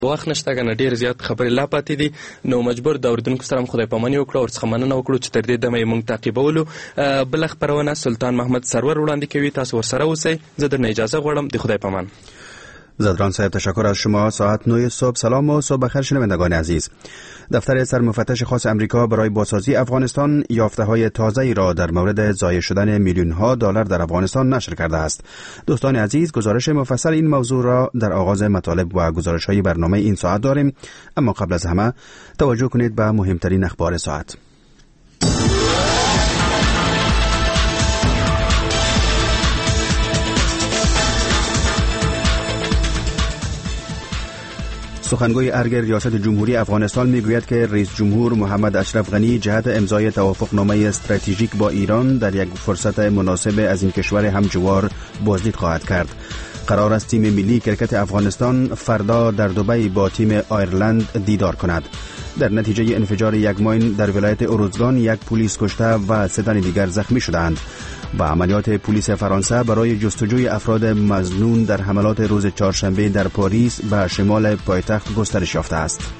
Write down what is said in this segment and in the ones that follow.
وخت نشته کنه ډیر زیات خبرې لا پاتې دي، نو مجبور د اوریدونکو سره خدای پاماني وکړو او ورڅخه مننه وکړو چې تر دې دمه یې موږ تعقیبولو. بله خپرونه سلطان محمد سرور وړاندې کوي، تاسو ورسره اوسئ. زه درنه اجازه غواړم. د خدای پامان. زدران صاحب تشکر از شما. ساعت 9 صبح. سلام و صبح بخیر شنوندگان عزیز. دفتر سرمفتش خاص امریکا برای بازسازی افغانستان یافته‌های تازه‌ای را در مورد ضایع شدن میلیون‌ها دلار در افغانستان نشر کرده است. دوستان عزیز، گزارش مفصل این موضوع را در آغاز مطالب و گزارش‌های برنامه این ساعت داریم، اما قبل از همه توجه کنید به مهمترین اخبار ساعت. سخنگوی ارگ ریاست جمهوری افغانستان میگوید که رئیس جمهور محمد اشرف غنی جهت امضای توافقنامه استراتژیک با ایران در یک فرصت مناسب از این کشور همجوار بازدید خواهد کرد. قرار است تیم ملی کرکت افغانستان فردا در دبی با تیم آیرلند دیدار کند. در نتیجه انفجار یک ماین در ولایت اروزگان یک پلیس کشته و 3 تن دیگر زخمی شدند. و عملیات پلیس فرانسه برای جستجوی افراد مظنون در حملات روز چهارشنبه در پاریس به شمال پایتخت گسترش یافته است.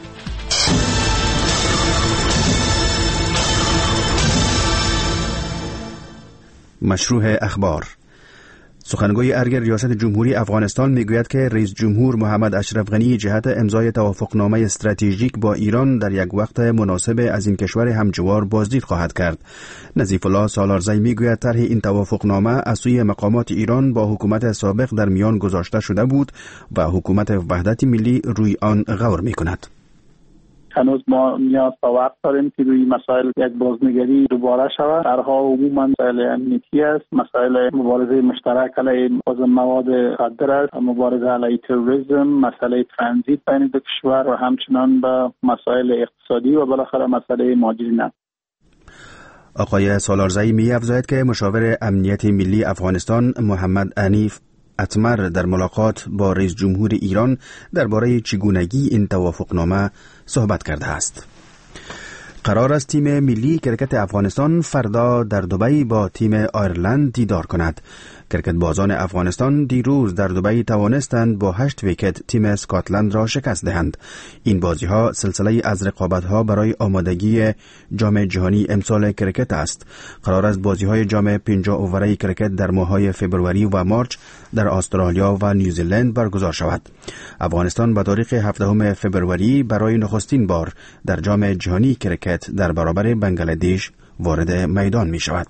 مشروع اخبار. سخنگوی ارگ ریاست جمهوری افغانستان میگوید که رئیس جمهور محمد اشرف غنی جهت امضای توافقنامه استراتژیک با ایران در یک وقت مناسب از این کشور همجوار بازدید خواهد کرد. نظیف الله سالارزی میگوید طرح این توافقنامه از سوی مقامات ایران با حکومت سابق در میان گذاشته شده بود و حکومت وحدت ملی روی آن غور میکند. هنوز ما نیاز به وقت داریم که روی مسائل یک بازنگری دوباره شود. درها عموما مسائل امنیتی است، مسائل مبارزه مشترک علیه مواد مخدر است، مبارزه علیه تروریسم، مسئله ترانزیت بین دو کشور و همچنان به مسائل اقتصادی و بالاخره مسئله مهاجرین است. آقای سالارزی می‌افزاید که مشاور امنیت ملی افغانستان محمد انیف اتمر در ملاقات با رئیس جمهور ایران درباره چگونگی این توافقنامه صحبت کرده است. قرار است تیم ملی کرکت افغانستان فردا در دبی با تیم آیرلند دیدار کند. کرکت بازان افغانستان دیروز در دبی توانستند با 8 ویکت تیم اسکاتلند را شکست دهند. این بازی ها سلسله از رقابت ها برای آمادگی جام جهانی امسال کرکت است. قرار است بازی های جام 50 اووره کرکت در ماه‌های فوریه و مارچ در استرالیا و نیوزیلند برگزار شود. افغانستان به تاریخ 17 فوریه برای نخستین بار در جام جهانی کرکت در برابر بنگلادش وارد میدان می شود.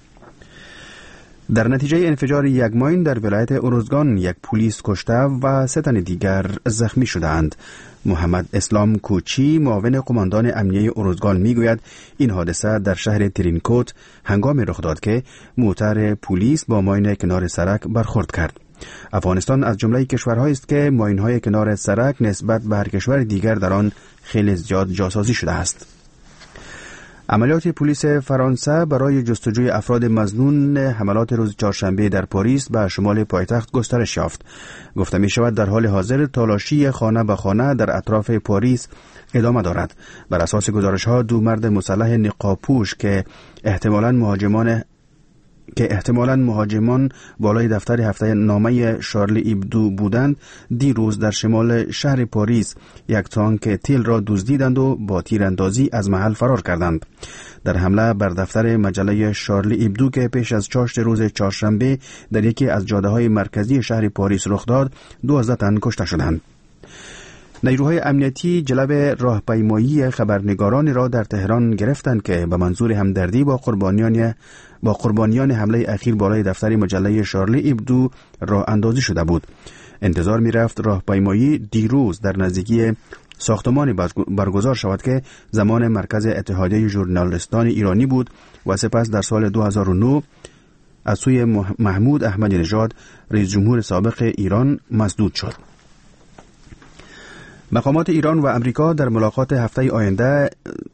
در نتیجه انفجار یک ماین در ولایت اروزگان یک پلیس کشته و 3 تن دیگر زخمی شدند. محمد اسلام کوچی معاون قماندان امنیه اروزگان میگوید این حادثه در شهر ترینکوت هنگامی رخ داد که موتر پلیس با ماین کنار سرک برخورد کرد. افغانستان از جمله کشورهایی است که ماین‌های کنار سرک نسبت به هر کشور دیگر در آن خیلی زیاد جاسازی شده است. عملیات پلیس فرانسه برای جستجوی افراد مظنون حملات روز چهارشنبه در پاریس به شمال پایتخت گسترش یافت. گفته می شود در حال حاضر تالاشی خانه به خانه در اطراف پاریس ادامه دارد. بر اساس گزارش ها 2 مرد مسلح نقابپوش که احتمالاً مهاجمان بالای دفتر هفته نامه شارلی ایبدو بودند، دیروز در شمال شهر پاریس یک تانک تیل را دزدیدند و با تیراندازی از محل فرار کردند. در حمله بر دفتر مجله شارلی ایبدو که پیش از چاشت روز چهارشنبه در یکی از جاده‌های مرکزی شهر پاریس رخ داد، 12 تن کشته شدند. نیروهای امنیتی جلب راهپیمایی خبرنگارانی را در تهران گرفتند که به منظور همدردی با قربانیان حمله اخیر بالای دفتر مجله شارلی ایبدو راه اندازی شده بود. انتظار می رفت راهپیمایی دیروز در نزدیکی ساختمانی برگزار شود که زمان مرکز اتحادیه ژورنالیستان ایرانی بود و سپس در سال 2009 از سوی محمود احمدی نژاد رئیس جمهور سابق ایران مسدود شد. مقامات ایران و امریکا در ملاقات هفته آینده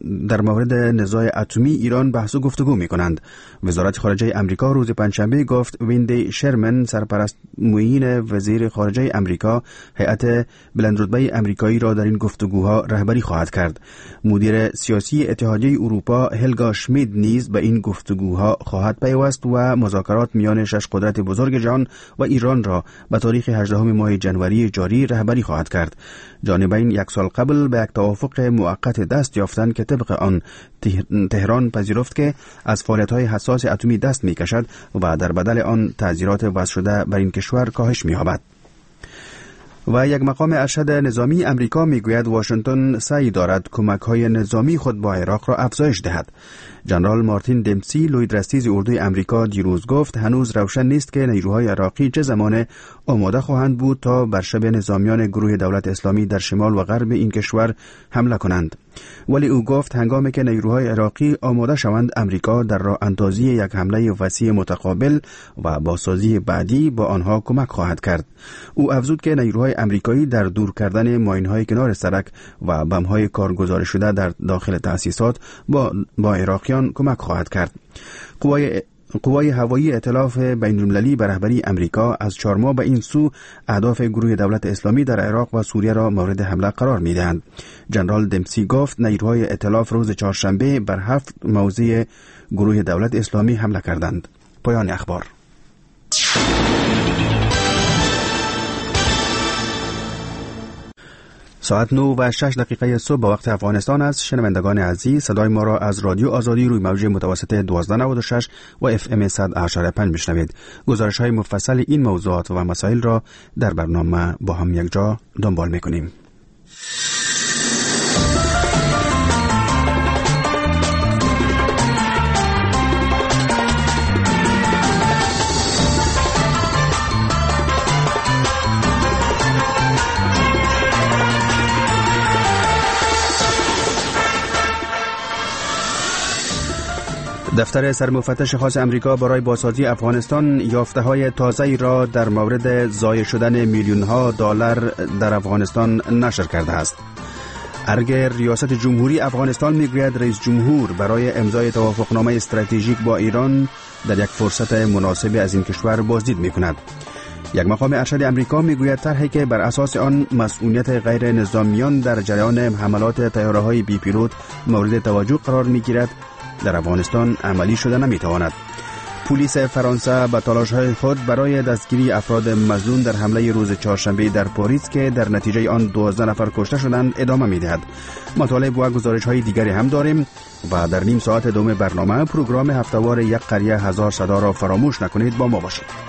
در مورد نزاع اتمی ایران بحث و گفتگو می کنند. وزارت خارجه امریکا روز پنجشنبه گفت ویندی شرمن سرپرست معین وزیر خارجه امریکا هیئت بلندرتبه امریکایی را در این گفتگوها رهبری خواهد کرد. مدیر سیاسی اتحادیه اروپا هلگا شمید نیز به این گفتگوها خواهد پیوست و مذاکرات میان 6 قدرت بزرگ جهان و ایران را به تاریخ 18 ماه جنوری جاری رهبری خواهد کرد. جانبین 1 سال قبل به یک توافق موقت دست یافتند که طبق آن تهران پذیرفت که از فعالیت‌های حساس اتمی دست می‌کشد و در بدل آن تعزیرات وضع شده بر این کشور کاهش می‌یابد. و یک مقام ارشد نظامی امریکا میگوید واشنگتن سعی دارد کمک‌های نظامی خود با عراق را افزایش دهد. جنرال مارتین دمسی لوید رستیز اردوی امریکا دیروز گفت هنوز روشن نیست که نیروهای عراقی چه زمان آماده خواهند بود تا بر شبه نظامیان گروه دولت اسلامی در شمال و غرب این کشور حمله کنند. ولی او گفت هنگامی که نیروهای عراقی آماده شوند امریکا در راه اندازی یک حمله وسیع متقابل و بازسازی بعدی با آنها کمک خواهد کرد. او افزود که نیروهای امریکایی در دور کردن ماین‌های کنار سرک و بم‌های کارگزار شده در داخل تأسیسات با عراقیان کمک خواهد کرد. قوای هوایی ائتلاف بین‌المللی به رهبری امریکا از 4 ماه به این سو اهداف گروه دولت اسلامی در عراق و سوریه را مورد حمله قرار می‌دهند. جنرال دمسی گفت نیروهای ائتلاف روز چهارشنبه بر 7 موضع گروه دولت اسلامی حمله کردند. پایان اخبار. ساعت 9:06 صبح به وقت افغانستان است. شنوندگان عزیز صدای ما را از رادیو آزادی روی موج متوسط 1296 و FM 100.5 میشنوید. گزارش های مفصل این موضوعات و مسائل را در برنامه با هم یک جا دنبال میکنیم. دفتر سرمفتش خاص امریکا برای بازسازی افغانستان یافته‌های تازه‌ای را در مورد ضایع شدن میلیون‌ها دلار در افغانستان نشر کرده است. ارگ ریاست جمهوری افغانستان میگوید رئیس جمهور برای امضای توافقنامه استراتژیک با ایران در یک فرصت مناسب از این کشور بازدید می‌کند. یک مقام ارشد امریکا میگوید طرحی که بر اساس آن مسئولیت غیر نظامیان در جریان حملات طیاره‌های بی پیلوت مورد توجه قرار می‌گیرد در افغانستان عملی شده نمیتواند. پلیس فرانسه به تلاش‌های خود برای دستگیری افراد مظنون در حمله روز چهارشنبه در پاریس که در نتیجه آن 12 نفر کشته شدند ادامه می‌دهد. مطالب و گزارش‌های دیگری هم داریم و در نیم ساعت دوم برنامه پروگرام هفته‌وار یک قریه هزار صدا را فراموش نکنید. با ما باشید.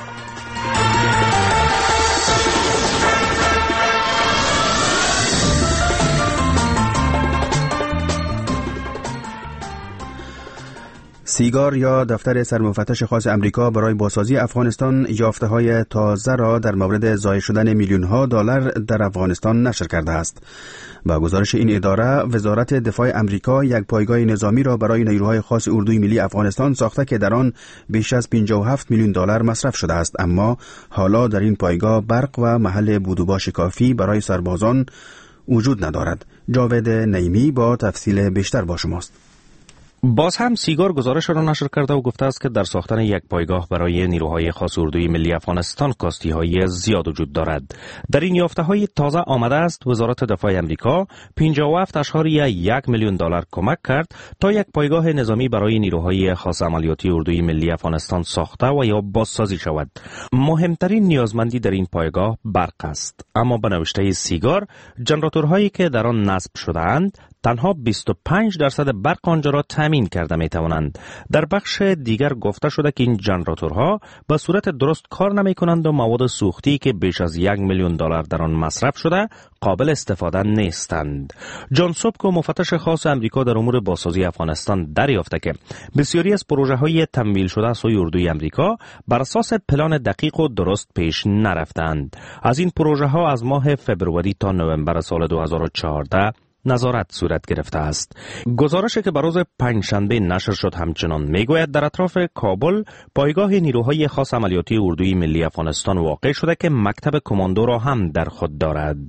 سیگار یا دفتر سرمفتش خاص امریکا برای بازسازی افغانستان یافته‌های تازه را در مورد ضایع شدن میلیون‌ها دلار در افغانستان نشر کرده است. با گزارش این اداره، وزارت دفاع امریکا یک پایگاه نظامی را برای نیروهای خاص اردوی ملی افغانستان ساخته که در آن بیش از 57 میلیون دلار مصرف شده است، اما حالا در این پایگاه برق و محل بود و باش کافی برای سربازان وجود ندارد. جاوید نعیمی با تفصیل بیشتر با شماست. باز هم سیگار گزارش را نشر کرده و گفته است که در ساختن یک پایگاه برای نیروهای خاص اردوی ملی افغانستان کاستی‌های زیاد وجود دارد. در این یافته‌های تازه آمده است وزارت دفاع امریکا 57.1 میلیون دلار کمک کرد تا یک پایگاه نظامی برای نیروهای خاص عملیاتی اردوی ملی افغانستان ساخته و یا بازسازی شود. مهمترین نیازمندی در این پایگاه برق است، اما به نوشته سیگار ژنراتورهایی که در آن نصب شده‌اند تنها 25% برق آنجا را تامین کرده می توانند. در بخش دیگر گفته شده که این ژنراتورها به صورت درست کار نمی کنند و مواد سوختی که بیش از 1 میلیون دلار در آن مصرف شده قابل استفاده نیستند. جان سوبکو مفتش خاص امریکا در امور بازسازی افغانستان دریافته که بسیاری از پروژه های تمویل شده سوی اردوی امریکا بر اساس پلان دقیق و درست پیش نرفتند. از این پروژه ها از ماه فبروری تا نوامبر سال 2014 نظارت صورت گرفته است. گزارشی که بروز پنجشنبه نشر شد همچنان میگوید در اطراف کابل پایگاه نیروهای خاص عملیاتی اردوی ملی افغانستان واقع شده که مکتب کماندو را هم در خود دارد.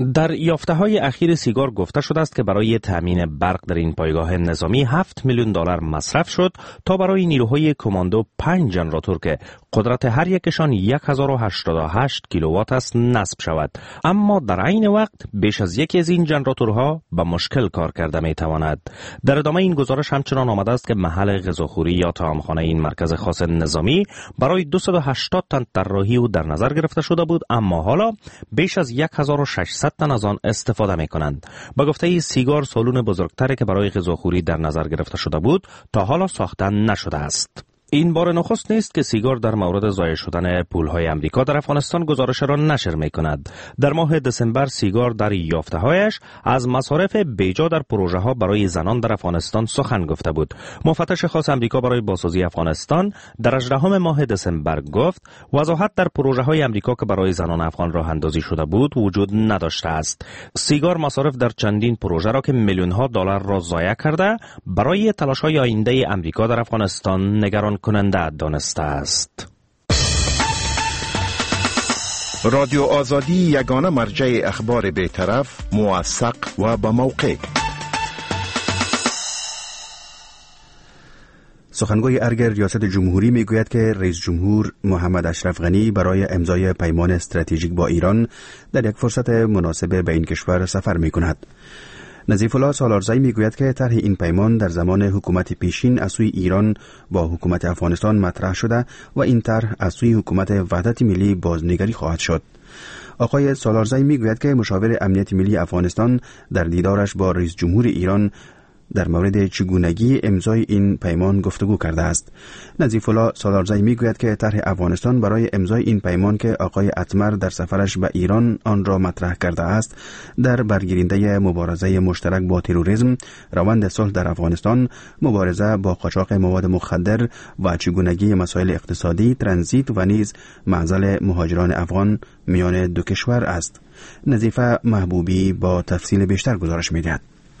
در یافته‌های اخیر سیگار گفته شده است که برای تامین برق در این پایگاه نظامی 7 میلیون دلار مصرف شد تا برای نیروهای کماندو 5 ژنراتور که قدرت هر یکشان 1088 کیلووات است نصب شود. اما در عین وقت بیش از یکی از این ژنراتورها به مشکل کار کرده میتواند. در ادامه این گزارش همچنان آمده است که محل غذاخوری یا طعامخانه این مرکز خاص نظامی برای 280 تن طراحی و در نظر گرفته شده بود، اما حالا بیش از 1600 تن از آن استفاده می کنند. با گفته سیگار سالون بزرگتری که برای غذاخوری در نظر گرفته شده بود تا حالا ساخته نشده است. این بار نخست نیست که سیگار در مورد ضایع شدن پولهای امریکا در افغانستان گزارش را نشر می کند. در ماه دسامبر سیگار در یافته‌هایش از مصارف بیجا در پروژه ها برای زنان در افغانستان سخن گفته بود. مفتش خاص امریکا برای بازسازی افغانستان در 18 ماه دسامبر گفت وضاحت در پروژه های امریکا که برای زنان افغان راه اندازی شده بود وجود نداشته است. سیگار مصارف در چندین پروژه را که میلیون ها دلار را ضایع کرده برای تلاش های آینده امریکا در افغانستان نگران کننده دانسته است. رادیو آزادی یگانه مرجع اخبار بی‌طرف، موثق و با موقع. سخنگوی ارگ ریاست جمهوری میگوید که رئیس جمهور محمد اشرف غنی برای امضای پیمان استراتژیک با ایران در یک فرصت مناسب به این کشور سفر میکند. نظیف الله سالارزی میگوید که طرح این پیمان در زمان حکومت پیشین از سوی ایران با حکومت افغانستان مطرح شده و این طرح از سوی حکومت وحدت ملی بازنگری خواهد شد. آقای سالارزی میگوید که مشاور امنیت ملی افغانستان در دیدارش با رئیس جمهور ایران در مورد چگونگی امضای این پیمان گفتگو کرده است. نظیف الله سالارزی میگوید که طرح افغانستان برای امضای این پیمان که آقای اتمر در سفرش به ایران آن را مطرح کرده است، در برگیرنده مبارزه مشترک با تروریسم، روند صلح در افغانستان، مبارزه با قاچاق مواد مخدر و چگونگی مسائل اقتصادی، ترانزیت و نیز معزل مهاجران افغان میان دو کشور است. نظیفه محبوبی با تفصیل بیشتر گزارش می‌دهد.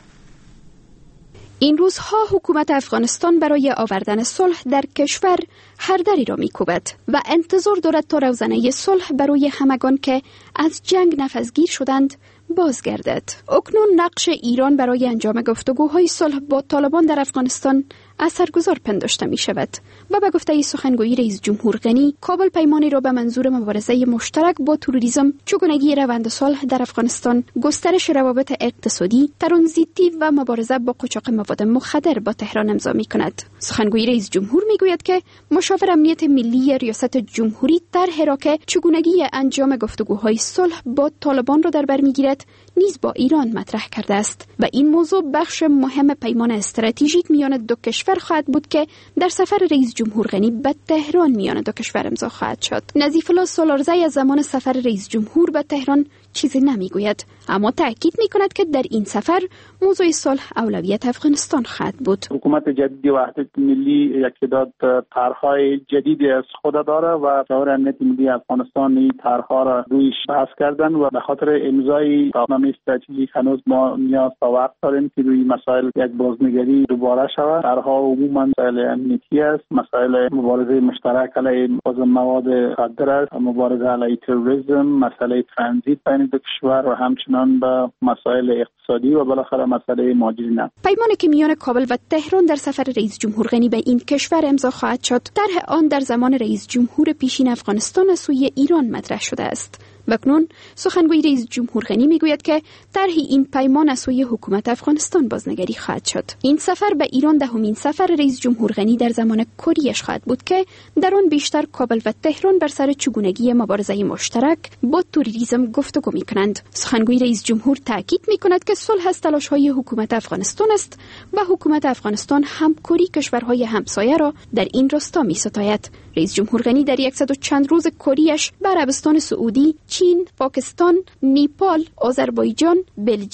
این روزها حکومت افغانستان برای آوردن صلح در کشور هر دری را می‌کوبد و انتظار دارد تا روزنه صلح برای همگان که از جنگ نفسگیر شدند بازگردد. اکنون نقش ایران برای انجام گفتگوهای صلح با طالبان در افغانستان اثرگذار پنداشته می شود و به گفته سخنگوی رئیس جمهور غنی، کابل پیمانی را به منظور مبارزه مشترک با تروریسم، چگونگی روند صلح در افغانستان، گسترش روابط اقتصادی، ترانزیتی و مبارزه با قاچاق مواد مخدر با تهران امضا می کند. سخنگوی رئیس جمهور می گوید که مشاور امنیت ملی ریاست جمهوری طرحی را که چگونگی انجام گفتگوهای صلح با طالبان را در بر میگیرد نیز با ایران مطرح کرده است و این موضوع بخش مهم پیمان استراتژیک میان دو کشور خواهد بود که در سفر رئیس جمهور غنی به تهران میان دو کشور امضا خواهد شد. نظیف الله سالارزی از زمان سفر رئیس جمهور به تهران چیزی نمیگوید، اما تأکید میکند که در این سفر موضوع صلح اولویت افغانستان خواهد بود. حکومت جدید وحدت ملی یک تعداد طرح‌های جدیدی از خود داره و شورای امنیت ملی افغانستان این طرح‌ها را رویش بحث کردن و به خاطر امضای سازمان استراتژیک هنوز ما نیاز به وقت داریم که روی مسائل یک بازنگری دوباره شود. طرح‌ها عموماً مسائل امنیتی است، مسائل مبارزه مشترک علیه مواد مخدر است، مبارزه علیه تروریسم، مسئله ترانزیت بین دو کشور و همچنان به مسائل اقتصادی و بالاخره مسئله مهاجرین. پیمانی که میان کابل و تهران در سفر رئیس جمهور غنی به این کشور امضا خواهد شد، طرح آن در زمان رئیس جمهور پیشین افغانستان از سوی ایران مطرح شده است. و اکنون سخنگوی رئیس جمهور غنی میگوید که طرح این پیمان از سوی حکومت افغانستان بازنگری خواهد شد. این سفر به ایران دهمین سفر رئیس جمهور غنی در زمان کوریش خواهد بود که در آن بیشتر کابل و تهران بر سر چگونگی مبارزه مشترک با تروریسم گفتگو میکنند. سخنگوی رئیس جمهور تاکید میکند که صلح از تلاش‌های حکومت افغانستان است و حکومت افغانستان همکاری کشورهای همسایه را در این راستا میستاید. رئیس جمهور غنی در 100 و چند روز کوریش به عربستان سعودی، چین، پاکستان، نیپال، آذربایجان، بلژیم،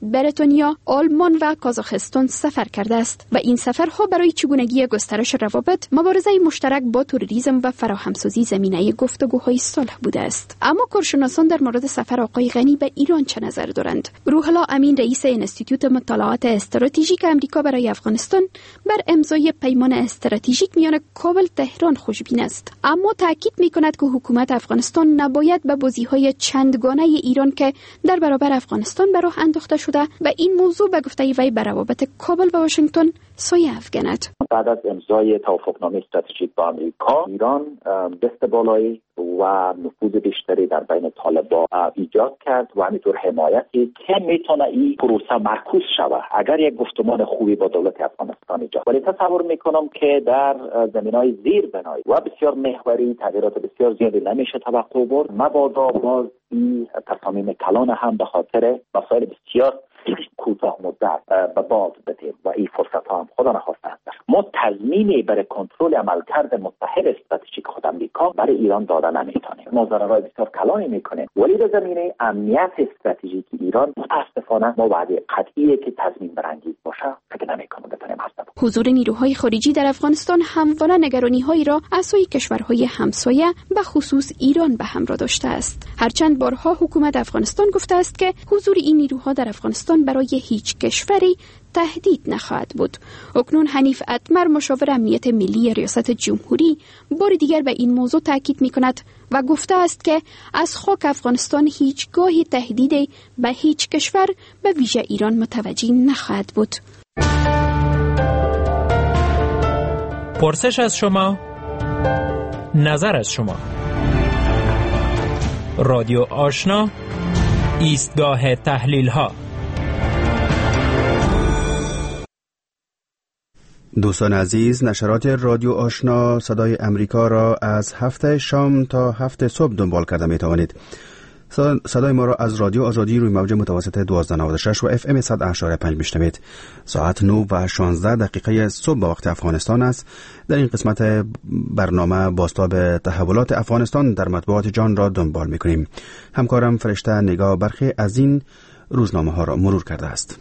بریتانیا، آلمان و کازاخستان سفر کرده است و این سفرها برای چگونگی گسترش روابط، مبارزه مشترک با تروریسم و فراهمسازی زمینه گفتگوهای صلح بوده است. اما کارشناسان در مورد سفر آقای غنی به ایران چه نظر دارند؟ روح الله امین، رئیس انستیتوت مطالعات استراتژیک آمریکا برای افغانستان، بر امضای پیمان استراتژیک میان کابل تهران خوشبین است، اما تاکید می‌کند که حکومت افغانستان نباید به بازی‌های چندگانه ایران که در برابر افغانستان به راه انداخته شده و این موضوع به گفته وی بر روابط کابل و واشنگتن سایه افکند. بعد از امضای توافقنامه استراتژیک با آمریکا، ایران دست بالایی و نفوذ بیشتری در بین طالبان ایجاد کرد و همینطور حمایتی که میتونه این پروسه معکوس شود اگر یک گفتمان خوبی با دولت افغانستان ایجاد. ولی تصور میکنم که در زمینهای زیر بنایی و بسیار محوری تغییرات بسیار زیادی نمیشه توقع برد، مبادا باز این تصامیم کلان هم به خاطر مسائل بسیار کوتاه مدت به باد بده و این فرصت ها هم خدا نخواسته است. ما تضمینی برای کنترل عملکرد متحد استراتژیک خود آمریکا برای ایران داده نمیتونیم. ما ضررهای بسیار کلانی میکنیم، ولی در زمینه امنیت استراتژیک ایران متاسفانه ما وعده قطعی که تضمین برانگیز باشه فکر نمیکنم بتونیم حاصل. حضور نیروهای خارجی در افغانستان همواره نگرانی‌هایی را از سوی کشورهای همسایه به خصوص ایران به همراه داشته است. هرچند بارها حکومت افغانستان گفته است که حضور این نیروها در افغانستان برای هیچ کشوری تهدید نخواهد بود. اکنون حنیف اتمر، مشاور امنیت ملی ریاست جمهوری، بار دیگر به این موضوع تاکید می‌کند و گفته است که از خاک افغانستان هیچگاه تهدیدی به هیچ کشور به ویژه ایران متوجه نخواهد بود. پرسش از شما، نظر از شما. رادیو آشنا، ایستگاه تحلیل ها. دوستان عزیز، نشرات رادیو آشنا صدای امریکا را از 7 شام تا 7 صبح دنبال کرده می توانید. صدای ما را از رادیو آزادی روی موج متوسط 1296 و اف ام 100.5 میشنوید. ساعت 9 و 16 دقیقه صبح به وقت افغانستان است. در این قسمت برنامه بازتاب تحولات افغانستان در مطبوعات جان را دنبال میکنیم. همکارم فرشته نگاه برخی از این روزنامه ها را مرور کرده است.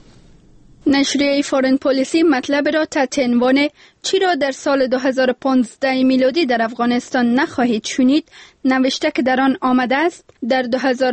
نشریه فارن پالیسی مطلب را تحت عنوان چرا در سال 2015 میلادی در افغانستان نخواهید شنید نوشته که در آن آمده است در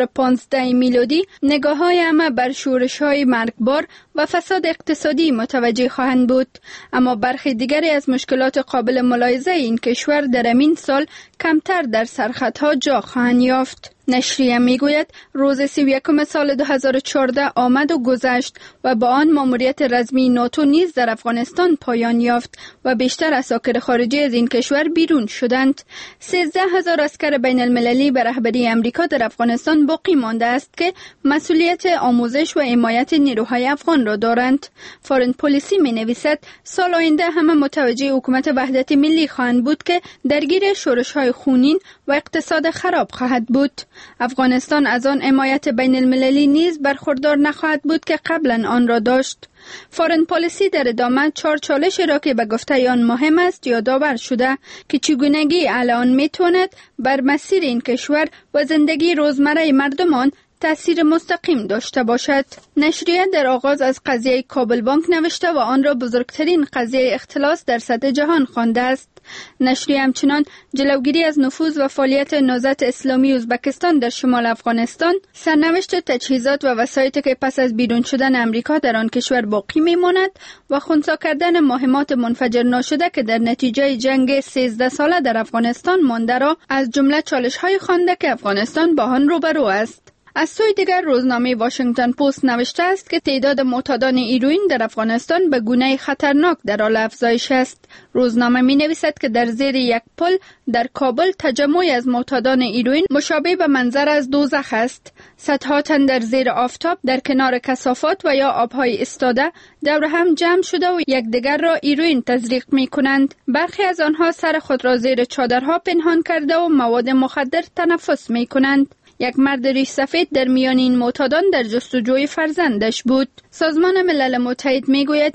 2015 میلادی نگاه‌های همه بر شورش‌های مرگبار و فساد اقتصادی متوجه خواهند بود، اما برخی دیگری از مشکلات قابل ملاحظه این کشور در همین سال کمتر در سرخطها جا خواهند یافت. نشریه میگوید روز 31 سال 2014 آمد و گذشت و با آن ماموریت رسمی ناتو نیز در افغانستان پایان یافت و بیشتر اساکر خارجی از این کشور بیرون شدند. 13,000 اسکر بین المللی به رهبری امریکا در افغانستان باقی مانده است که مسئولیت آموزش و حمایت نیروهای افغان را دارند. فارن پالیسی می نویسد سال آینده همه متوجه حکومت وحدت ملی خواهند بود که درگیر شورش‌های خونین و اقتصاد خراب خواهد بود. افغانستان از آن حمایت بین المللی نیز برخوردار نخواهد بود که قبلا آن را داشت. فارن پالیسی در ادامه 4 چالش را که به گفته آن مهم است یادآور شده که چگونگی الان میتواند بر مسیر این کشور و زندگی روزمره مردمان تأثیر مستقیم داشته باشد. نشریه در آغاز از قضیه کابل بانک نوشته و آن را بزرگترین قضیه اختلاس در سطح جهان خوانده است. نشریه همچنان جلوگیری از نفوذ و فعالیت نهضت اسلامی ازبکستان در شمال افغانستان، سرنوشت تجهیزات و وسایطی که پس از بیرون شدن امریکا در آن کشور باقی میماند و خنثی کردن مهمات منفجر ناشده که در نتیجه جنگ 13 ساله در افغانستان مانده را از جمله چالش‌های خوانده که افغانستان با آن روبرو است. از سوی دیگر روزنامه واشنگتن پست نوشته است که تعداد معتادان هیروئین در افغانستان به گونه خطرناک در حال افزایش است. روزنامه می نویسد که در زیر یک پل در کابل تجمعی از معتادان هیروئین مشابه به منظر از دوزخ است. صدها تن در زیر آفتاب در کنار کثافات و یا آبهای استاده دور هم جمع شده و یکدیگر را هیروئین تزریق می کنند. برخی از آنها سر خود را زیر چادرها پنهان کرده و مواد مخدر تنفس می کنند. یک مرد ریش سفید در میان این معتادان در جستجوی فرزندش بود. سازمان ملل متحد میگوید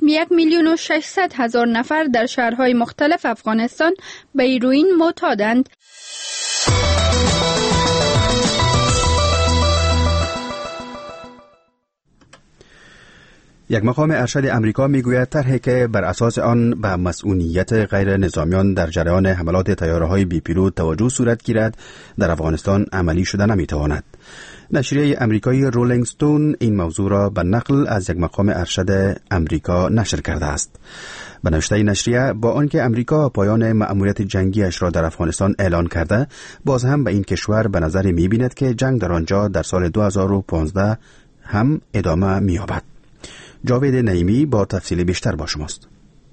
1,600,000 نفر در شهرهای مختلف افغانستان به هیروئین معتادند. یک مقام ارشد امریکا میگوید طرحی که بر اساس آن به مسئولیت غیر نظامیان در جریان حملات طیاره‌های بی پیلوت توجه صورت گیرد در افغانستان عملی شده نمیتواند. نشریه امریکایی رولینگ ستون این موضوع را به نقل از یک مقام ارشد امریکا نشر کرده است. به نوشته نشریه با آنکه امریکا پایان مأموریت جنگیش را در افغانستان اعلان کرده، باز هم به این کشور به نظر می‌بیند که جنگ در آنجا در سال 2015 هم ادامه می‌یابد. جاوید نعیمی با تفصیل بیشتر با شماست.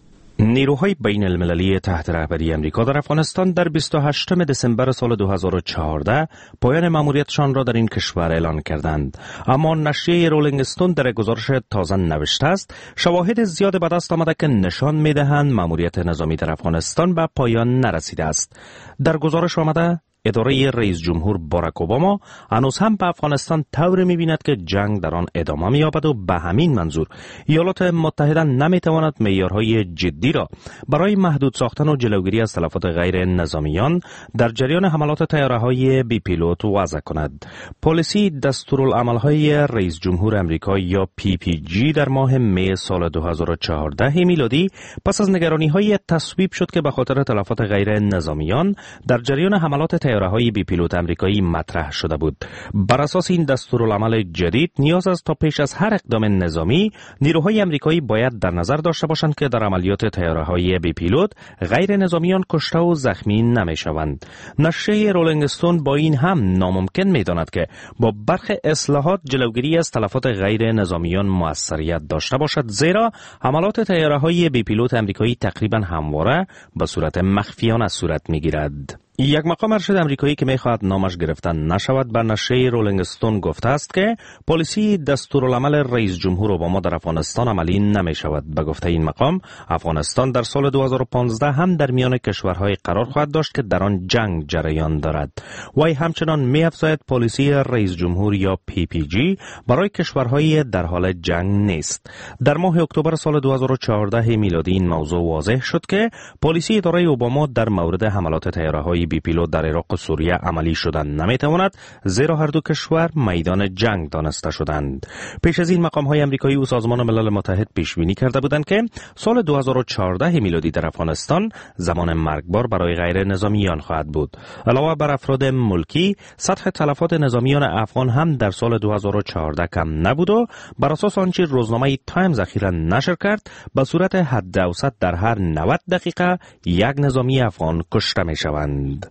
نیروهای بین المللی تحت رهبری امریکا در افغانستان در 28 دسامبر سال 2014 پایان مأموریتشان را در این کشور اعلان کردند. اما نشریه رولینگ استون در گزارش تازه نوشته است شواهد زیاد به دست آمده که نشان می‌دهند مأموریت نظامی در افغانستان به پایان نرسیده است. در گزارش آمده اداره رئیس جمهور باراک اوباما هنوز هم به افغانستان طوری می‌بیند که جنگ در آن ادامه می‌یابد و به همین منظور ایالات متحده نمی‌تواند معیارهای جدی را برای محدود ساختن و جلوگیری از تلفات غیر نظامیان در جریان حملات طیاره‌های بی پیلوت وضع کند. پالیسی دستورالعمل‌های رئیس جمهور آمریکا یا PPG در ماه می سال 2014 میلادی پس از نگرانی‌های تصویب شد که به خاطر تلفات غیر نظامیان در جریان حملات طیاره‌های بی پیلوت آمریکایی مطرح شده بود. بر اساس این دستورالعمل جدید نیاز است تا پیش از هر اقدام نظامی نیروهای آمریکایی باید در نظر داشته باشند که در عملیات طیاره‌های بی پیلوت غیر نظامیان کشته و زخمی نمی‌شوند. نشریه رولینگ استون با این هم ناممکن می‌داند که با برخی اصلاحات جلوگیری از تلفات غیر نظامیان موثریت داشته باشد، زیرا حملات طیاره‌های بی پیلوت آمریکایی تقریباً همواره به صورت مخفیانه صورت می‌گیرد. یک مقام ارشد امریکایی که می‌خواهد نامش گرفته نشود بر نشریه رولینگ استون گفته است که پالیسی دستورالعمل رئیس جمهور اوباما در افغانستان عملی نمی‌شود. به گفته این مقام افغانستان در سال 2015 هم در میان کشورهای قرار خواهد داشت که در آن جنگ جریان دارد. وی همچنان می‌افزاید پالیسی رئیس جمهور یا PPG برای کشورهای در حال جنگ نیست. در ماه اکتبر سال 2014 میلادی این موضوع واضح شد که پالیسی اداره اوباما در مورد حملات طیاره‌های بی پیلوت در عراق و سوریه عملی شدن نمیتواند، زیرا هر دو کشور میدان جنگ دانسته شدند. پیش از این مقام‌های آمریکایی و سازمان ملل متحد پیش بینی کرده بودند که سال 2014 میلادی در افغانستان زمان مرگبار برای غیر نظامیان خواهد بود. علاوه بر افراد ملکی، سطح تلفات نظامیان افغان هم در سال 2014 کم نبود و بر اساس آنچه روزنامه تایمز اخیراً نشر کرد به صورت حد اوسط در هر 90 دقیقه یک نظامی افغان کشته می‌شوند.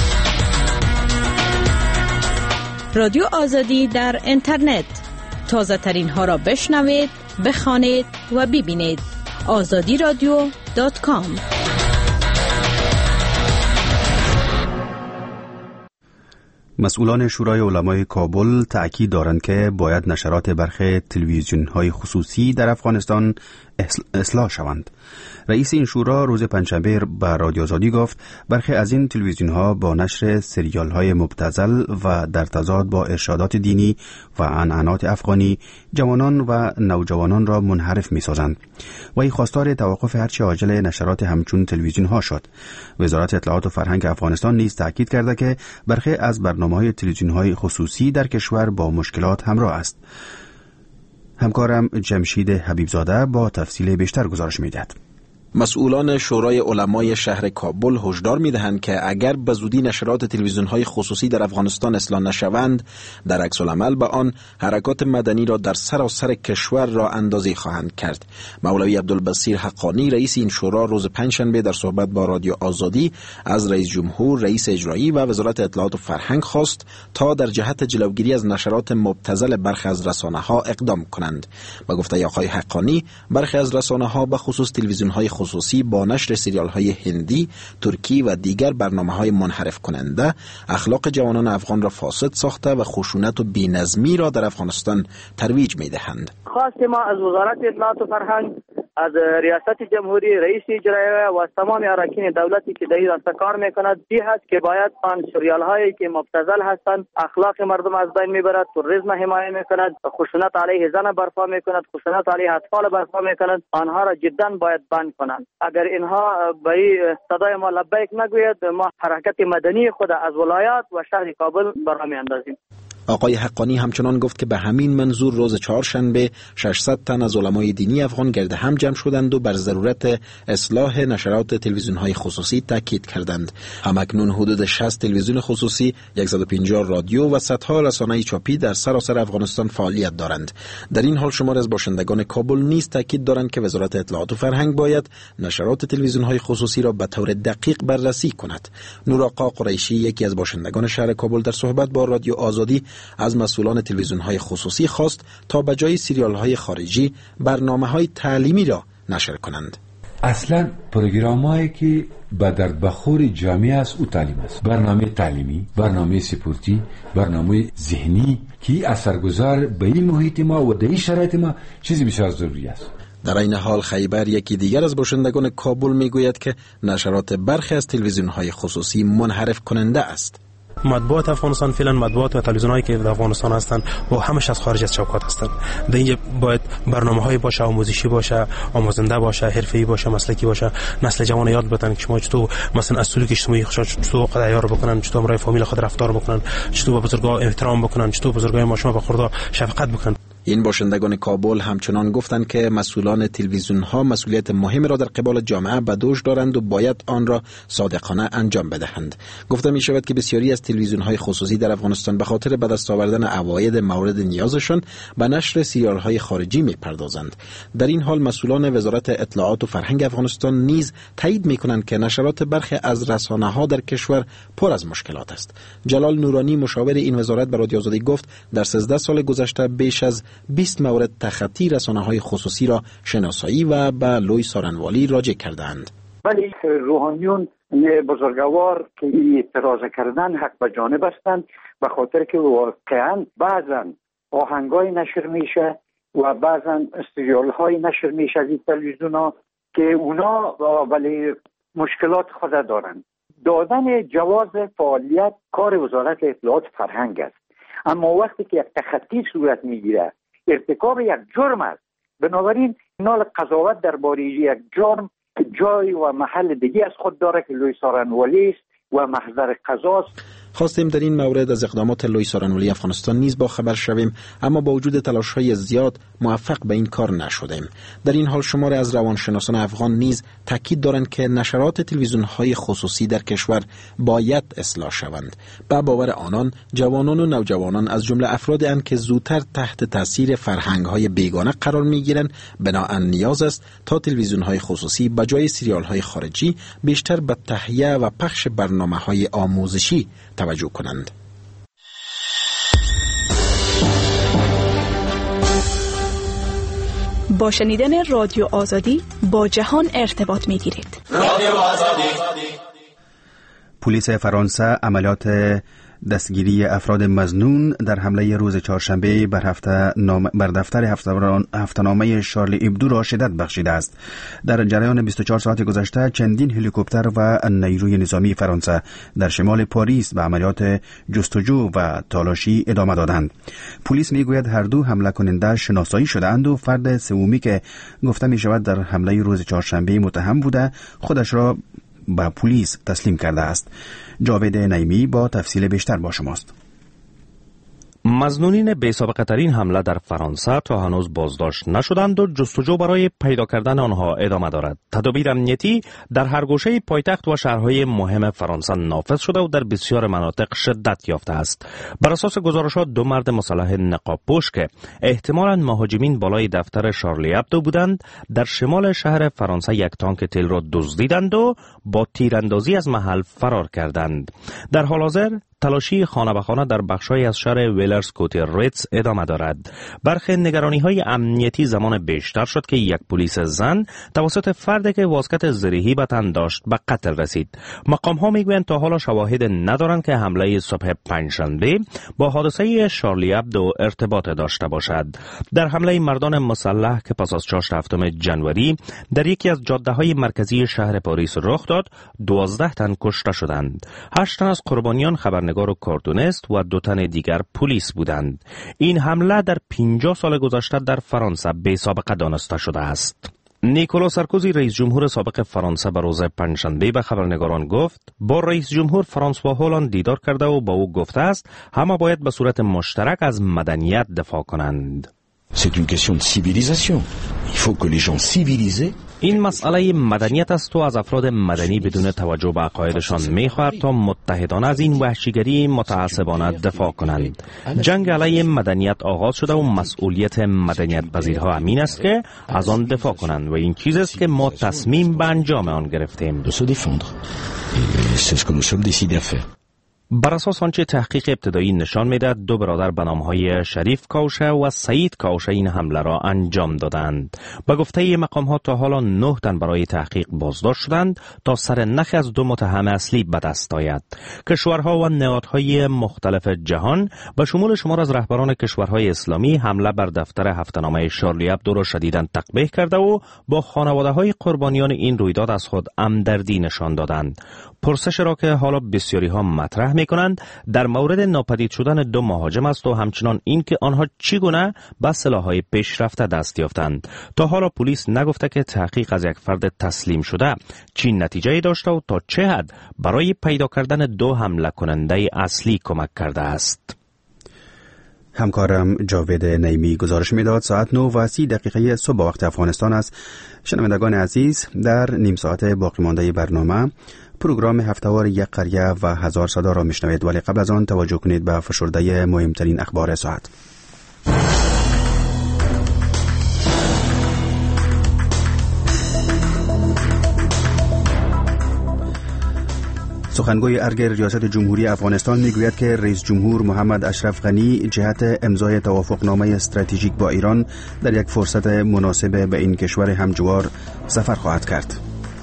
رادیو آزادی در اینترنت تازه ترین ها را بشنوید، بخوانید و ببینید. azadiradyo.com. مسئولان شورای علمای کابل تأکید دارند که باید نشرات برخی تلویزیون‌های خصوصی در افغانستان اصلاح شوند. رئیس این شورا روز پنجشنبه به رادیو آزادی گفت برخی از این تلویزیون‌ها با نشر سریال‌های مبتذل و در تضاد با ارشادات دینی و عنعنات افغانی جوانان و نوجوانان را منحرف می‌سازند. و خواستار توقف هرچه عاجل نشرات همچون تلویزیون‌ها شد. وزارت اطلاعات و فرهنگ افغانستان نیز تأکید کرده که برخی از برنامه‌های تلویزیون‌های خصوصی در کشور با مشکلات همراه است. همکارم جمشید حبیبزاده با تفصیل بیشتر گزارش می‌دهد. مسئولان شورای علمای شهر کابل هشدار می‌دهند که اگر به زودی نشرات تلویزیون‌های خصوصی در افغانستان اصلاح نشوند، در عکس العمل به آن حرکات مدنی را در سراسر کشور را اندازی خواهند کرد. مولوی عبدالبصیر حقانی رئیس این شورا روز پنجشنبه در صحبت با رادیو آزادی از رئیس جمهور، رئیس اجرایی و وزارت اطلاعات و فرهنگ خواست تا در جهت جلوگیری از نشرات مبتذل برخی از رسانه‌ها اقدام کنند. با گفته آقای حقانی، برخی از رسانه‌ها به خصوص تلویزیون‌های خصوصی با نشر سریال‌های هندی، ترکی و دیگر برنامه‌های منحرف کننده اخلاق جوانان افغان را فاسد ساخته و خشونت و بی‌نظمی را در افغانستان ترویج می‌دهند. خواست ما از وزارت اطلاعات و فرهنگ، از ریاست جمهوری، رئیس اجرایی و تمام اراکین دولتی که در این راستا کار میکند این هست که باید آن سریال هایی که مبتذل هستند، اخلاق مردم از بین میبرد، تروریسم حمایت میکند، خشونت علیه زن برپا میکند، خشونت علیه اطفال برپا میکند، آنها را جدا باید بند کنند. اگر اینها به صدای ما لبیک نگوید، ما حرکت مدنی خود از ولایات و شهر کابل برا میاندازیم. آقای حقانی همچنان گفت که به همین منظور روز چهارشنبه 600 تن از علمای دینی افغان گرد هم جمع شدند و بر ضرورت اصلاح نشرات تلویزیون‌های خصوصی تاکید کردند. همکنون حدود 60 تلویزیون خصوصی، 150 رادیو و صدها رسانه چاپی در سراسر افغانستان فعالیت دارند. در این حال شمار از باشندگان کابل نیز تاکید دارند که وزارت اطلاعات و فرهنگ باید نشرات تلویزیون‌های خصوصی را به طور دقیق بررسی کند. نورآقا قریشی، یکی از باشندگان شهر کابل، در صحبت با رادیو آزادی از مسئولان تلویزیون‌های خصوصی خواست تا به جای سریال‌های خارجی برنامه‌های تعلیمی را نشر کنند. اصلا پروگرامایی که به در بخور جامعه است او تعلیم است. برنامه تعلیمی، برنامه سپورتی، برنامه ذهنی که اثرگذار به این محیط ما و در این شرایط ما چیزی بسیار ضروری است. در این حال خیبر، یکی دیگر از باشندگان کابل، میگوید که نشرات برخی از تلویزیون‌های خصوصی منحرف کننده است. مطبوعات افغانستان فعلا مطبوعات و تلویزیونایی که در افغانستان هستند و همش از خارج از چوکات هستند. در اینجا باید برنامه‌های باشه، آموزشی باشه، آموزنده باشه، حرفه‌ای باشه، مسلکی باشه، نسل جوان یاد بدن که شما چطور مثلا از سلوک اجتماعی چطور قضایا رو بکنن، چطور برای فامیل خود رفتار بکنن، چطور به بزرگا احترام بکنن، چطور بزرگای ما شما به خوردا شفقت بکنن. این باشندگان کابل همچنان گفتند که مسئولان تلویزیون‌ها مسئولیت مهمی را در قبال جامعه به دوش دارند و باید آن را صادقانه انجام بدهند. گفته می شود که بسیاری از تلویزیون‌های خصوصی در افغانستان به خاطر به دست آوردن عواید مورد نیازشان به نشر سریال‌های خارجی می‌پردازند. در این حال مسئولان وزارت اطلاعات و فرهنگ افغانستان نیز تایید می‌کنند که نشرات برخی از رسانه‌ها در کشور پر از مشکلات است. جلال نورانی، مشاور این وزارت، به رادیو آزادی گفت در 13 سال گذشته بیش از 20 مورد تخطی رسانه‌های خصوصی را شناسایی و به لوی سارنوالی راجع کردند. ولی روحانیون بزرگوار که این اعتراض کردن حق به جانب هستند، به خاطر که واقعا بعضا آهنگای نشر میشه و بعضا سریال‌های نشر میشه از این تلویزیون‌ها که اونا ولی مشکلات خود دارند. دادن جواز فعالیت کار وزارت اطلاعات فرهنگ است، اما وقتی که یک تخطی صورت میگیره ارتکاب یک جرم است. بنابراین نال قضاوت درباره یک جرم جای و محل دیگه از خود داره که لوی سارنوالی است و محضر قضاست. خواستیم در این مورد از اقدامات لوی سارنوالی افغانستان نیز با خبر شویم، اما با وجود تلاش‌های زیاد موفق به این کار نشدیم. در این حال شماری از روانشناسان افغان نیز تاکید دارند که نشرات تلویزیون‌های خصوصی در کشور باید اصلاح شوند. با باور آنان، جوانان و نوجوانان از جمله افرادی اند که زودتر تحت تاثیر فرهنگ‌های بیگانه قرار می‌گیرند، بنابراین نیاز است تا تلویزیون‌های خصوصی به جای سریال‌های خارجی بیشتر به تهیه و پخش برنامه‌های آموزشی توجه کنند. با شنیدن رادیو آزادی با جهان ارتباط می‌گیرید. رادیو آزادی. پلیس فرانسه عملیات دستگیری افراد مظنون در حمله روز چهارشنبه بر دفتر هفته‌نامه شارلی ابدو را شدت بخشیده است. در جریان 24 ساعت گذشته چندین هلیکوپتر و نیروی نظامی فرانسه در شمال پاریس به عملیات جستجو و تالاشی ادامه دادند. پلیس میگوید هر دو حمله کننده شناسایی شدند و فرد سومی که گفته می شود در حمله روز چهارشنبه متهم بوده خودش را به پلیس تسلیم کرده است. جاوید نعیمی با تفصیل بیشتر با شماست. مظنونین بی سابقه ترین حمله در فرانسه تا هنوز بازداشت نشدند و جستجو برای پیدا کردن آنها ادامه دارد. تدابیر امنیتی در هر گوشه پایتخت و شهرهای مهم فرانسه نافذ شده و در بسیار مناطق شدت یافته است. بر اساس گزارشات دو مرد مسلح نقاب پوش که احتمالاً مهاجمین بالای دفتر شارلی ابدو بودند، در شمال شهر فرانسه یک تانک تیل را دزدیدند و با تیراندازی از محل فرار کردند. در حال حاضر تلاشی خانه به خانه در بخش‌های از شهر ویلرز کوتی ریتز ادامه دارد. برخی نگرانی‌های امنیتی زمان بیشتر شد که یک پلیس زن توسط فردی که واسکت زرهی به تن داشت به قتل رسید. مقام‌ها میگویند تا حالا شواهد ندارند که حمله صبح پنجشنبه با حادثه شارلی ابدو ارتباط داشته باشد. در حمله مردان مسلح که پس از 4 ژانویه در یکی از جاده‌های مرکزی شهر پاریس رخ داد، 12 تن کشته شدند. 8 تن از قربانیان خبرنگار و کارتونیست و 2 تن دیگر پلیس بودند. این حمله در 50 سال گذشته در فرانسه بی سابقه دانسته شده است. نیکولا سارکوزی رئیس جمهور سابق فرانسه به روز پنجشنبه به خبرنگاران گفت با رئیس جمهور فرانسوا هولند دیدار کرده و با او گفته است همه باید به صورت مشترک از مدنیت دفاع کنند. C'est une question de civilisation. Il faut que les gens civilisés. این مسئله مدنیت است و از افراد مدنی بدون توجه به عقایدشان می‌خواهد تا متحدانه از این وحشیگری متعصبانه دفاع کنند. جنگ علیه مدنیت آغاز شده و مسئولیت مدنیت پذیرها همین است که از آن دفاع کنند و این چیز است که ما تصمیم به انجام آن گرفتیم. بر اساس آنچه تحقیق ابتدایی نشان می‌دهد دو برادر به نام‌های شریف کاوشه و سعید کاوشه این حمله را انجام دادند. به گفته مقام‌ها تا حالا 9 تن برای تحقیق بازداشت شدند تا سر نخ از 2 متهم اصلی به دست آید. کشورها و نهادهای مختلف جهان به شمول شمار از رهبران کشورهای اسلامی حمله بر دفتر هفته‌نامه شارلی ابدو را شدیداً تقبیح کرده و با خانواده‌های قربانیان این رویداد از خود همدردی نشان دادند. پرسش را که حالا بسیاری‌ها مطرح می‌کنند در مورد ناپدید شدن 2 مهاجم است و همچنان این که آنها چگونه به سلاح‌های پیشرفته دست یافتند. تا حالا پلیس نگفته که تحقیق از یک فرد تسلیم شده چی نتیجه‌ای داشته و تا چه حد برای پیدا کردن 2 حمله کننده اصلی کمک کرده است. همکارم جاوید نعیمی گزارش میداد. ساعت 9:30 صبح وقت افغانستان است. شنوندگان عزیز، در نیم ساعت باقی مانده برنامه پروگرام هفته‌وار یک قریه و هزار صدا را میشنوید، ولی قبل از آن توجه کنید به فشرده مهمترین اخبار ساعت. سخنگوی ارگ ریاست جمهوری افغانستان میگوید که رئیس جمهور محمد اشرف غنی جهت امضای توافقنامه استراتژیک با ایران در یک فرصت مناسب به این کشور همجوار سفر خواهد کرد.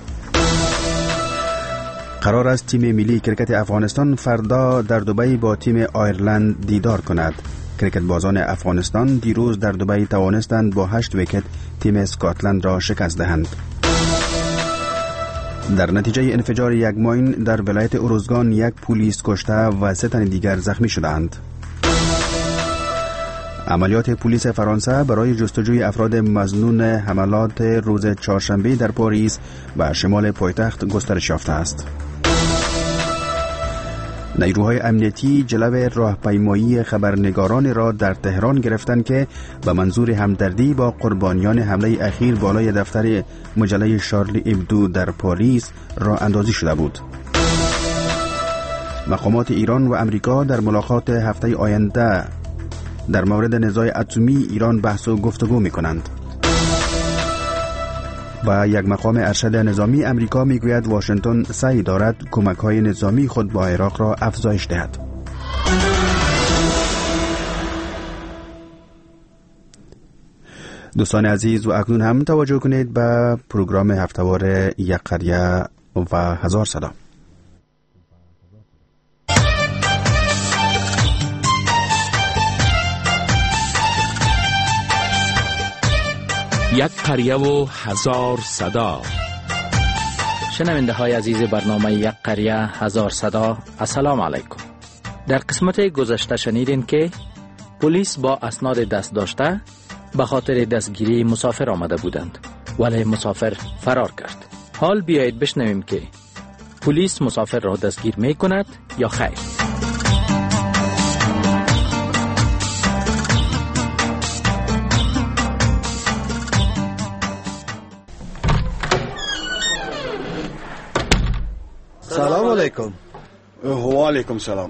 قرار است تیم ملی کرکت افغانستان فردا در دبی با تیم آیرلند دیدار کند. کرکت بازان افغانستان دیروز در دبی توانستند با 8 ویکت تیم اسکاتلند را شکست دهند. در نتیجه انفجار یک ماین در ولایت اروزگان 1 پلیس کشته و 3 تن دیگر زخمی شدند. عملیات پلیس فرانسه برای جستجوی افراد مظنون حملات روز چهارشنبه در پاریس و شمال پایتخت گسترش یافته است. نیروهای امنیتی جلو راهپیمایی خبرنگاران را در تهران گرفتند که به منظور همدردی با قربانیان حمله اخیر بالای دفتر مجله شارلی ابدو در پاریس راه اندازی شده بود. مقامات ایران و امریکا در ملاقات هفته آینده در مورد نزاع اتمی ایران بحث و گفتگو می‌کنند. و یک مقام ارشد نظامی امریکا میگوید واشنگتن سعی دارد کمک‌های نظامی خود با عراق را افزایش دهد. دوستان عزیز، و اکنون هم توجه کنید به پروگرام هفته‌وار یک قریه و هزار صدا. یک قریه و هزار صدا. شنونده های عزیز برنامه یک قریه هزار صدا، السلام علیکم. در قسمت گذشته شنیدین که پلیس با اسناد دست داشته به خاطر دستگیری مسافر آمده بودند، ولی مسافر فرار کرد. حال بیایید بشنویم که پلیس مسافر را دستگیر می کند یا خیر. سلام علیکم. و علیکم سلام.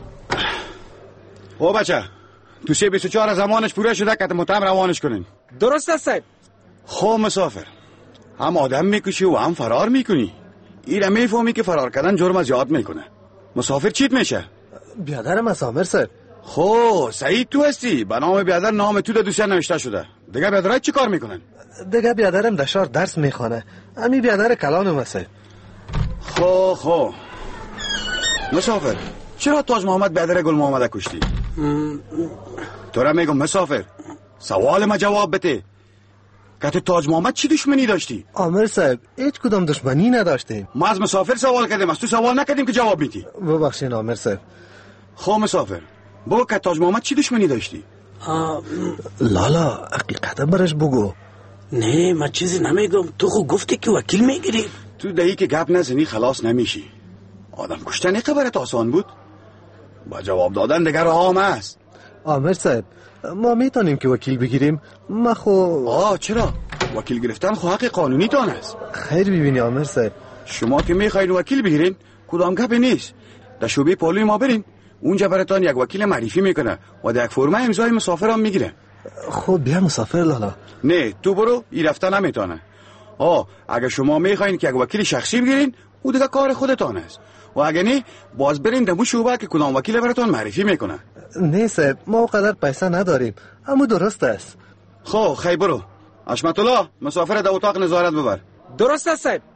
او بچه تو 3:24 زمانش پوره شده که متهم روانش کنین. درست است صاحب. خب مسافر، هم آدم میکشی و هم فرار میکنی. ایره میفهمی که فرار کردن جرم زیاد میکنه. مسافر چیت میشه؟ بیادرم از آمر صاحب. خب سعید تو هستی؟ به نام بیادر نام تو در دوسیه نوشته شده. دیگه بیادرها چی کار میکنن؟ دیگه بیادرم دشار درس میخوانه. امی بیادر کلانم است. خب مسافر، چرا تاج محمد بیادر گل محمد کشتی؟ تو را میگم مسافر، سوال ما جواب بده. که تو تاج محمد چی دشمنی داشتی؟ آمر صاحب هیچ کدام دشمنی نداشتیم. ما از مسافر سوال کردیم، از تو سوال نکردیم که جواب میدی. ببخشین آمر صاحب. خب مسافر بگو که تاج محمد چی دشمنی داشتی؟ لالا حقیقتا برش بگو. نه من چیزی نمیگم. تو خود گفتی که وکیل میگیری. تو دهی که گپ نزنی خلاص نمیشی. آدم کشتن خبرت آسان بود؟ با جواب دادن دیگر عام است. آمر صاحب ما میتونیم که وکیل بگیریم. ما چرا؟ وکیل گرفتن خو حق قانونی تان است. خیر ببینی آمر صاحب، شما که میخواین وکیل بگیرین کدام گپ نیست. در شعبه پالوی ما برین، اونجا براتون یک وکیل معرفی میکنه و در یک فرم امضای مسافر هم میگیره. خب بیا مسافر لالا. نه تو برو، این رفتن نمیتونه. اگه شما میخواین که یک وکیل شخصی بگیرین او دیگه کار خودتان است. و اگه نه باز برین دمو شعبه که کدام وکیل براتون معرفی میکنه. نه صاحب ما قدر پیسه نداریم، اما درست است. خب خیر برو. حشمت الله مسافر در اتاق نظارت ببر. درست است صاحب.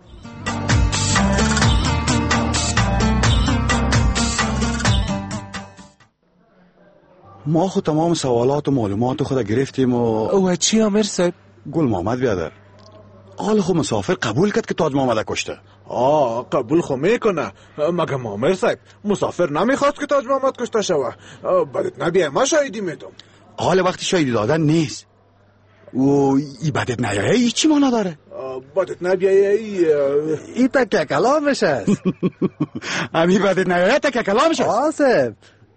ما خود تمام سوالات و معلومات خود گرفتیم و چی آمر صاحب؟ گل محمد بیادر حال خود مسافر قبول کرد که تاج محمد کشته. قبول خو میکنه، مگه آمر صاحب مسافر نمیخواست که تاج محمد کشته شوه؟ بدت نبیه ما شاهدی میدم. حال وقتی شاهدی دادن نیست و ای بدت نیایه ای چی مانا داره؟ بدت نبیه ای تکه کلامش است. امی بدت نیایه تکه کلامش است. صاحب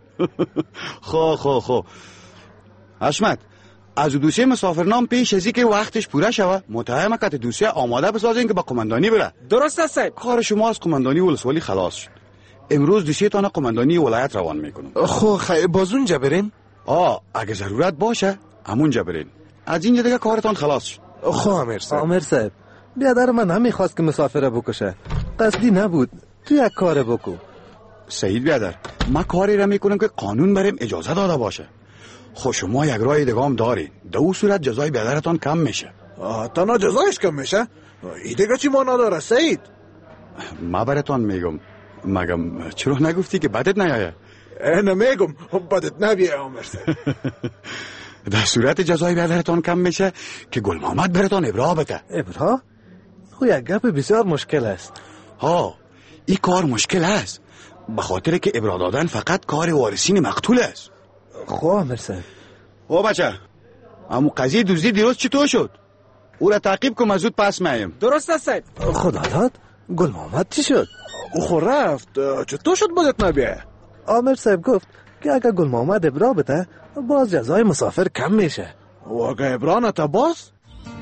خو حشمت از دوسیه مسافرنام پیش ازی که وقتش پوره شوه متهم کت دوسیه آماده بسازین که با قماندانی بره. درست است صاحب. کار شما از قماندانی ولسوالی خلاص شد. امروز دوسیه تانه قماندانی ولایت روان میکنم. خب باز اونجا برین؟ اگه ضرورت باشه همونجا برین. از اینجا دیگه کارتان خلاص شد. خب آمر صاحب بیادر من نمیخواست که مسافره بکشه، قصدی نبود. تو یک کار بکو. سعید بیادر ما کاری را میکنم که قانون بریم اجازه داده باشه. خب شما یک راه دیگه هم دارین، در اون صورت جزای بیادرتان کم میشه. تنها جزایش کم میشه؟ این دیگه چی مانا داره سعید؟ ما براتون میگم. مگم چرا نگفتی که بدت نیایه؟ نمیگم بدت نبیه آمر صاحب. در صورت جزای بیادرتان کم میشه که گل محمد براتون ابرا بده. ابرا؟ خو یک گپ بسیار مشکل است. این کار مشکل است به خاطر که ابرا دادن فقط کار وارثین مقتول است. خب آمر صاحب. بچه اما قضیه دزدی دیروز چطور شد؟ او را تعقیب کن زود پس میایم. درست است صاحب. خدا داد گل محمد چی شد؟ او خو رفت. چطور شد بدت نبیه؟ آمر صاحب گفت که اگه گل محمد ابرا بده باز جزای مسافر کم میشه. و اگه ابرا نتا باز؟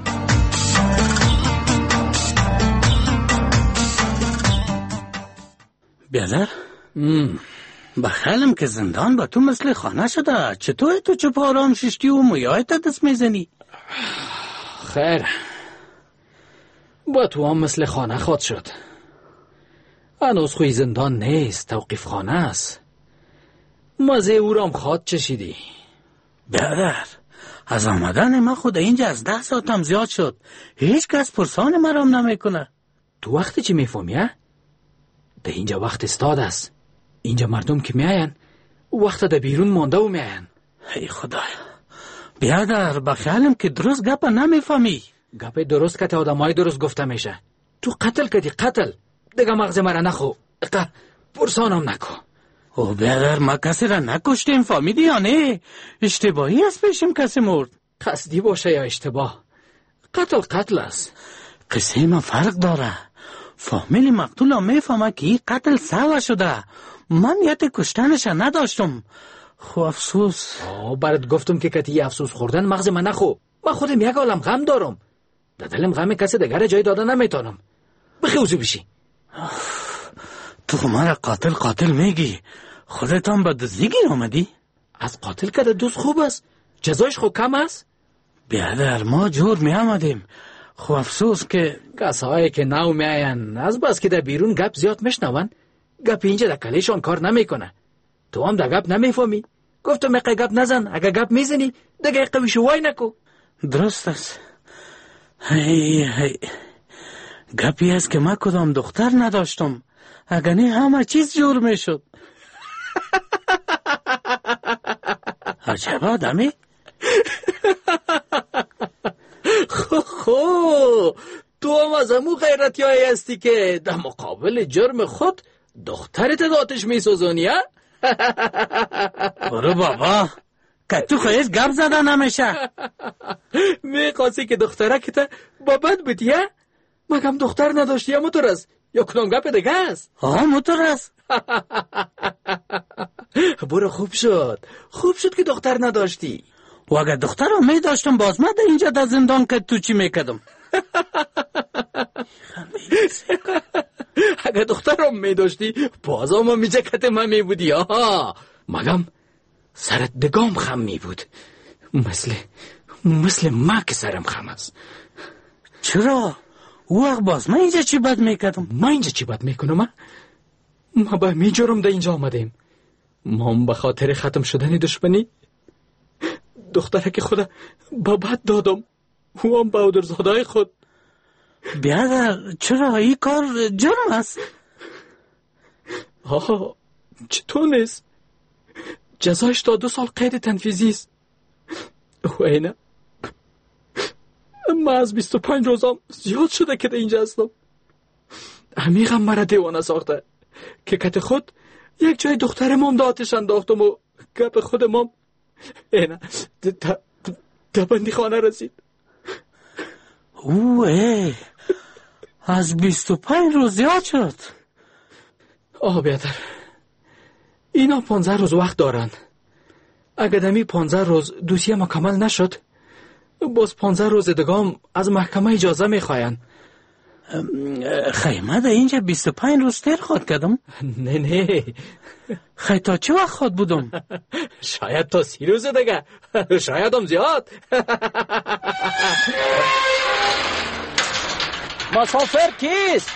بیادر بخیالم که زندان با تو مثل خانه شده. چطور تو چپ آرام ششتی و مویایت دست میزنی؟ خیر با تو هم مثل خانه خود شد. هنوز خوی زندان نیست، توقیف خانه است. مزه او رام خواد چشیدی. بیادر از آمدن ما خود اینجا از 10 ساعتم زیاد شد. هیچ کس پرسان مرام نمیکنه. تو وقتی چی میفهمی؟ ده اینجا وقت استاد است. اینجا مردم که میاین وقت ده بیرون مانده و میاین. ای خدایا بیادر بخیالم که درست گپ نمیفهمی. گپ درست که آدمای درست گفته میشه. تو قتل کردی قتل. دیگه مغز مرا نخو. پرسانم نکو. او بیادر ما کسی را نکشتیم فهمیدی یا نه؟ اشتباهی است پیشم کسی مرد. قصدی باشه یا اشتباه، قتل است. قصه ما فرق داره. فامیل مقتول هم میفهمه که این قتل سوا شده. من نیت کشتنش نداشتم. خو افسوس. برات گفتم که کتی افسوس خوردن مغز من نخو. من خودم یک عالم غم دارم. در دلم غم کسی دیگر جای دادن نمیتونم. بخیوزی بشی. تو مرا قاتل میگی. خودت هم به دزدی گیر آمدی؟ از قاتل که دوست خوب است. جزایش خو کم است. بیادر ما جور می آمدیم. خو افسوس که کسایی که نو می آین از بس که در بیرون گپ زیاد میشنون گپ اینجا در کلیشان کار نمیکنه. تو هم در گپ نمیفهمی. گفتم اقا گپ نزن. اگه گپ میزنی دیگه قوی شوای نکو. درست است. هی گپی است که ما کدام دختر نداشتم. اگه نه همه چیز جور میشد. عجب آدمی. خو تو هم از همون غیرتی هایی هستی که در مقابل جرم خود دخترت آتش می سوزونی ها؟ برو بابا که تو خواهیش گپ زده نمیشه. میخواستی که دخترکت با بد بودیه؟ مگم دختر نداشتی یا موتورس؟ یا کدام گپ دیگه است؟ موتورس. برو خوب شد که دختر نداشتی. و اگر دختر رو می داشتم باز من در اینجا در زندان که تو چی میکدم؟ اگر دختر رو می داشتی باز هم میجه کت من می بودی. مگم سرت دگام خم می بود، مثل ما که سرم خم است. چرا؟ وقت باز من اینجا چی بد میکدم؟ من اینجا چی بد میکنم؟ ما به می جرم در اینجا آمدیم. ما هم به خاطر ختم شدن دشمنی دختره که خدا با بد دادم او هم بهادرزادای خود. بیادر چرا این کار جرم است؟ چطور نیست؟ جزایش تا 2 سال قید تنفیذی است. و اینه من از 25 روزم زیاد شده که در اینجا هستم. عمیقم مرا دیوانه ساخته که کت خود یک جای دختر مام دا آتش انداختم و گپ خود مام اینه در بندی خانه رسید. از 25 روز زیاد شد. بیادر اینا 15 روز وقت دارن. اگر دمی 15 روز دوسیه مکمل نشد باز 15 روز دگام از محکمه اجازه میخواین. خیمه در اینجا 25 روز تیر خود کردم؟ نه خیلی تا چه وقت خود بودم؟ شاید تا 30 روز دیگه، شاید هم زیاد. مسافر کیست؟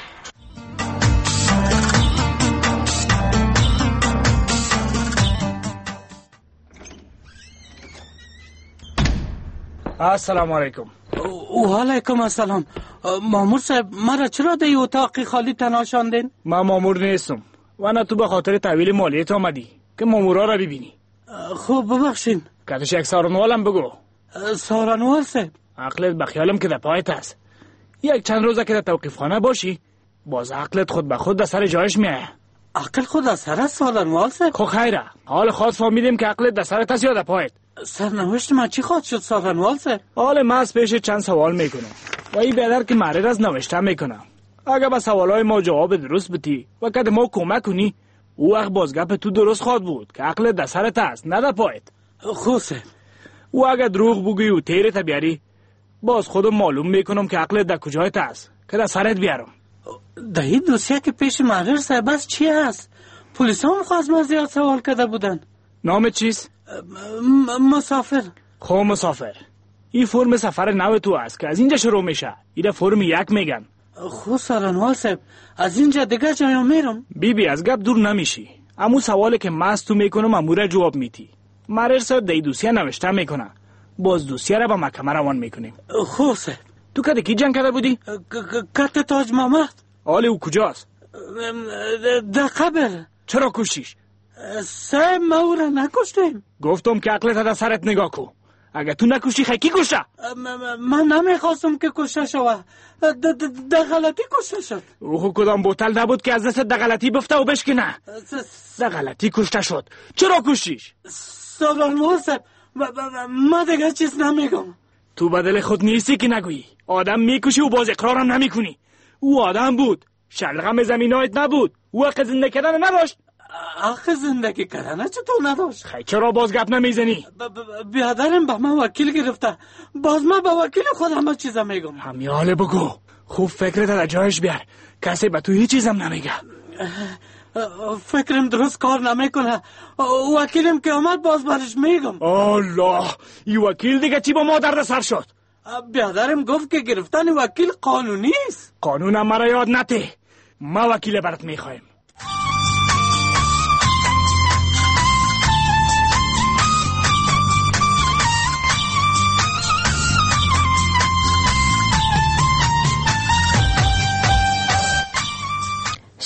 السلام علیکم. و علیکم السلام. مامور صاحب مرا چرا در اتاق خالی تنها شاندین؟ من مامور نیستم و نه تو به خاطر تحویل مالیات آمدی که مامورا را ببینی. خوب ببخشین. کتش یک سارنوالم بگو. سارنوال صاحب؟ عقلت بخیالم که در پایت است. یک چند روزه که در توقیف خانه باشی باز عقلت خود به خود در سر جایش میه. عقل خود در سر سارنوال صاحب؟ خب خیره، حال خاص فهمیدیم که عقلت در سرت است یا در پایت. سرنوشت من چی خواهد شد سارنوال صاحب؟ حال من از پیش چند سوال میکنم و این بیادر که معرض از نوشته میکنم. اگر به سوالای ما جواب درست بدی و که ما کمک کنی او وقت بازگپ تو درست خواهد بود که عقلت در سرت است نه در پایت. خوب صاحب. و اگر دروغ بگویی و تیرت بیاری باز خودم معلوم میکنم که عقلت در کجایت است که در سرت بیارم. در این دوسیه که پیش معرض صاحب است چی است؟ پلیس هم خواست من زیاد سوال کرده بودن. نام چیست؟ مسافر. خب مسافر، این فرم سفر نو تو است که از اینجا شروع میشه. این فرم 1 میگن. خب سارنوال صاحب از اینجا دیگه جایم میرم. بی از گپ دور نمیشی. امو سوالی که من از تو میکنم اموره جواب میتی. معرض صاحب در دوسیه نوشته میکنه باز دوسیه را به محکمه روان میکنیم. خوب صاحب. تو کده کی جنگ کرده بودی؟ کت تاج محمد. حال او کجاست؟ در قبر. چرا کشتیش؟ صاحب ما او را نکشتیم. گفتم که عقلت در سرت نگاه کو. اگر تو نکشتی خیلی کشته؟ من نمیخواستم که کشته شود. در غلطی کشته شد. او کدام بوتل نبود که از دست در غلطی بفته و بشکنه؟ در غلطی کشته شد. چرا کشتیش؟ سارنوال صاحب ما دیگه چیز نمیگم. تو بدل خود نیستی که نگویی. آدم میکشی و باز اقرارم نمیکنی. او آدم بود، شلغم زمینایت نبود. او حق زنده کردن نداشت. حق زندگی کردن چطور نداشت؟ خیلی چرا باز گپ نمیزنی؟ بیادرم به من وکیل گرفته باز من به وکیل خود همه چیزم میگم. همیاله بگو. خوب فکرت در جایش بیار. کسی به تو هیچ چیزم نمیگه. فکرم درست کار نمیکنه. وکیلم که آمد باز برش میگم. الله، این وکیل دیگه چی با ما درد سر شد؟ بیادرم گفت که گرفتن وکیل قانونی است. قانونم مرا یاد نته. ما وکیل برات میخوایم.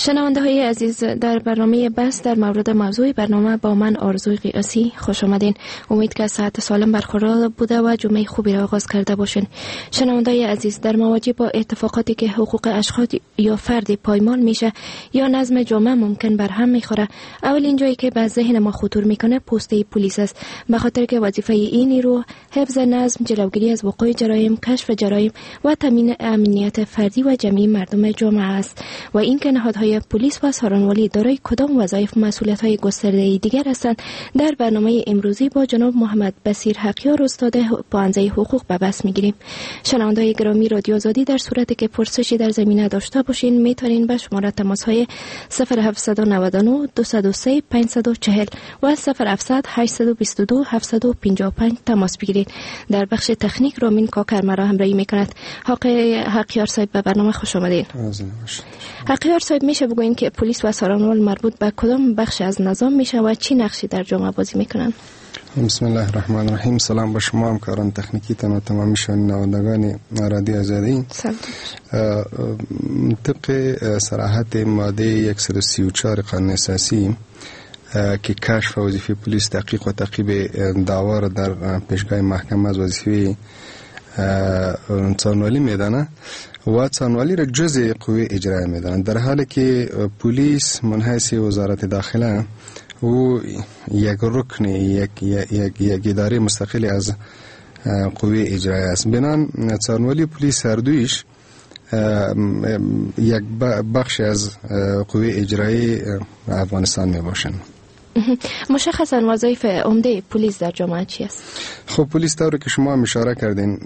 شنونده های عزیز، در برنامه بحث در مورد موضوع برنامه با من آرزوی قیاسی خوش آمدین. امید که صحت سالم برقرار بوده و جمعه خوبی را آغاز کرده باشین. شنونده های عزیز، در مواجه با اتفاقاتی که حقوق اشخاص یا فردی پایمال میشه یا نظم جامعه ممکن بر هم میخوره، اولین جایی که به ذهن ما خطور میکنه پسته پلیس است، به خاطر که وظیفه این نیرو حفظ نظم، جلوگیری از وقوع جرایم، کشف جرایم و تامین امنیت فردی و جمعی مردم جامعه است. و این که نهادهای پلیس و سارنوالی دارای کدام وظایف و مسئولیت‌های گسترده دیگر هستند، در برنامه امروزی با جناب محمد بصیر حقیار استاد پانزه حقوق به بحث میگیریم. شنونده‌های گرامی، رادیو آزادی در صورتی که پرسشی در زمینه داشته باشین میتونین به شماره تماس‌های 0799 203 540 و 0700 822 755 تماس بگیرید. در بخش تکنیک رامین کاکر مرا همراهی میکند. حقیار صاحب به برنامه خوش آمدید. حقیار صاحب، میشه بگوین که پلیس و سارنوال مربوط به کدام بخش از نظام میشه و چی نقشی در جامعه بازی میکنن؟ بسم الله الرحمن الرحیم. سلام به شما همکاران تکنیکی و تمامی شنوندگان رادیو آزادی. طبق صراحت ماده 134 قانون اساسی که کشف وظیفه پلیس تحقیق و تعقیب دعوا را در پیشگاه محکمه از وظیفه سارنوالی میدانه و سارنوالی را جزء قوه اجرایی میدانند، در حالی که پلیس منحیث وزارت داخله و یک رکن یک اداره مستقل از قوه اجرایی است. بنان سارنوالی پلیس هر دویش یک بخش از قوه اجرایی افغانستان می باشند. مشخصا وظایف عمده پلیس در جامعه چی است؟ خب پلیس طوری که شما هم اشاره کردین،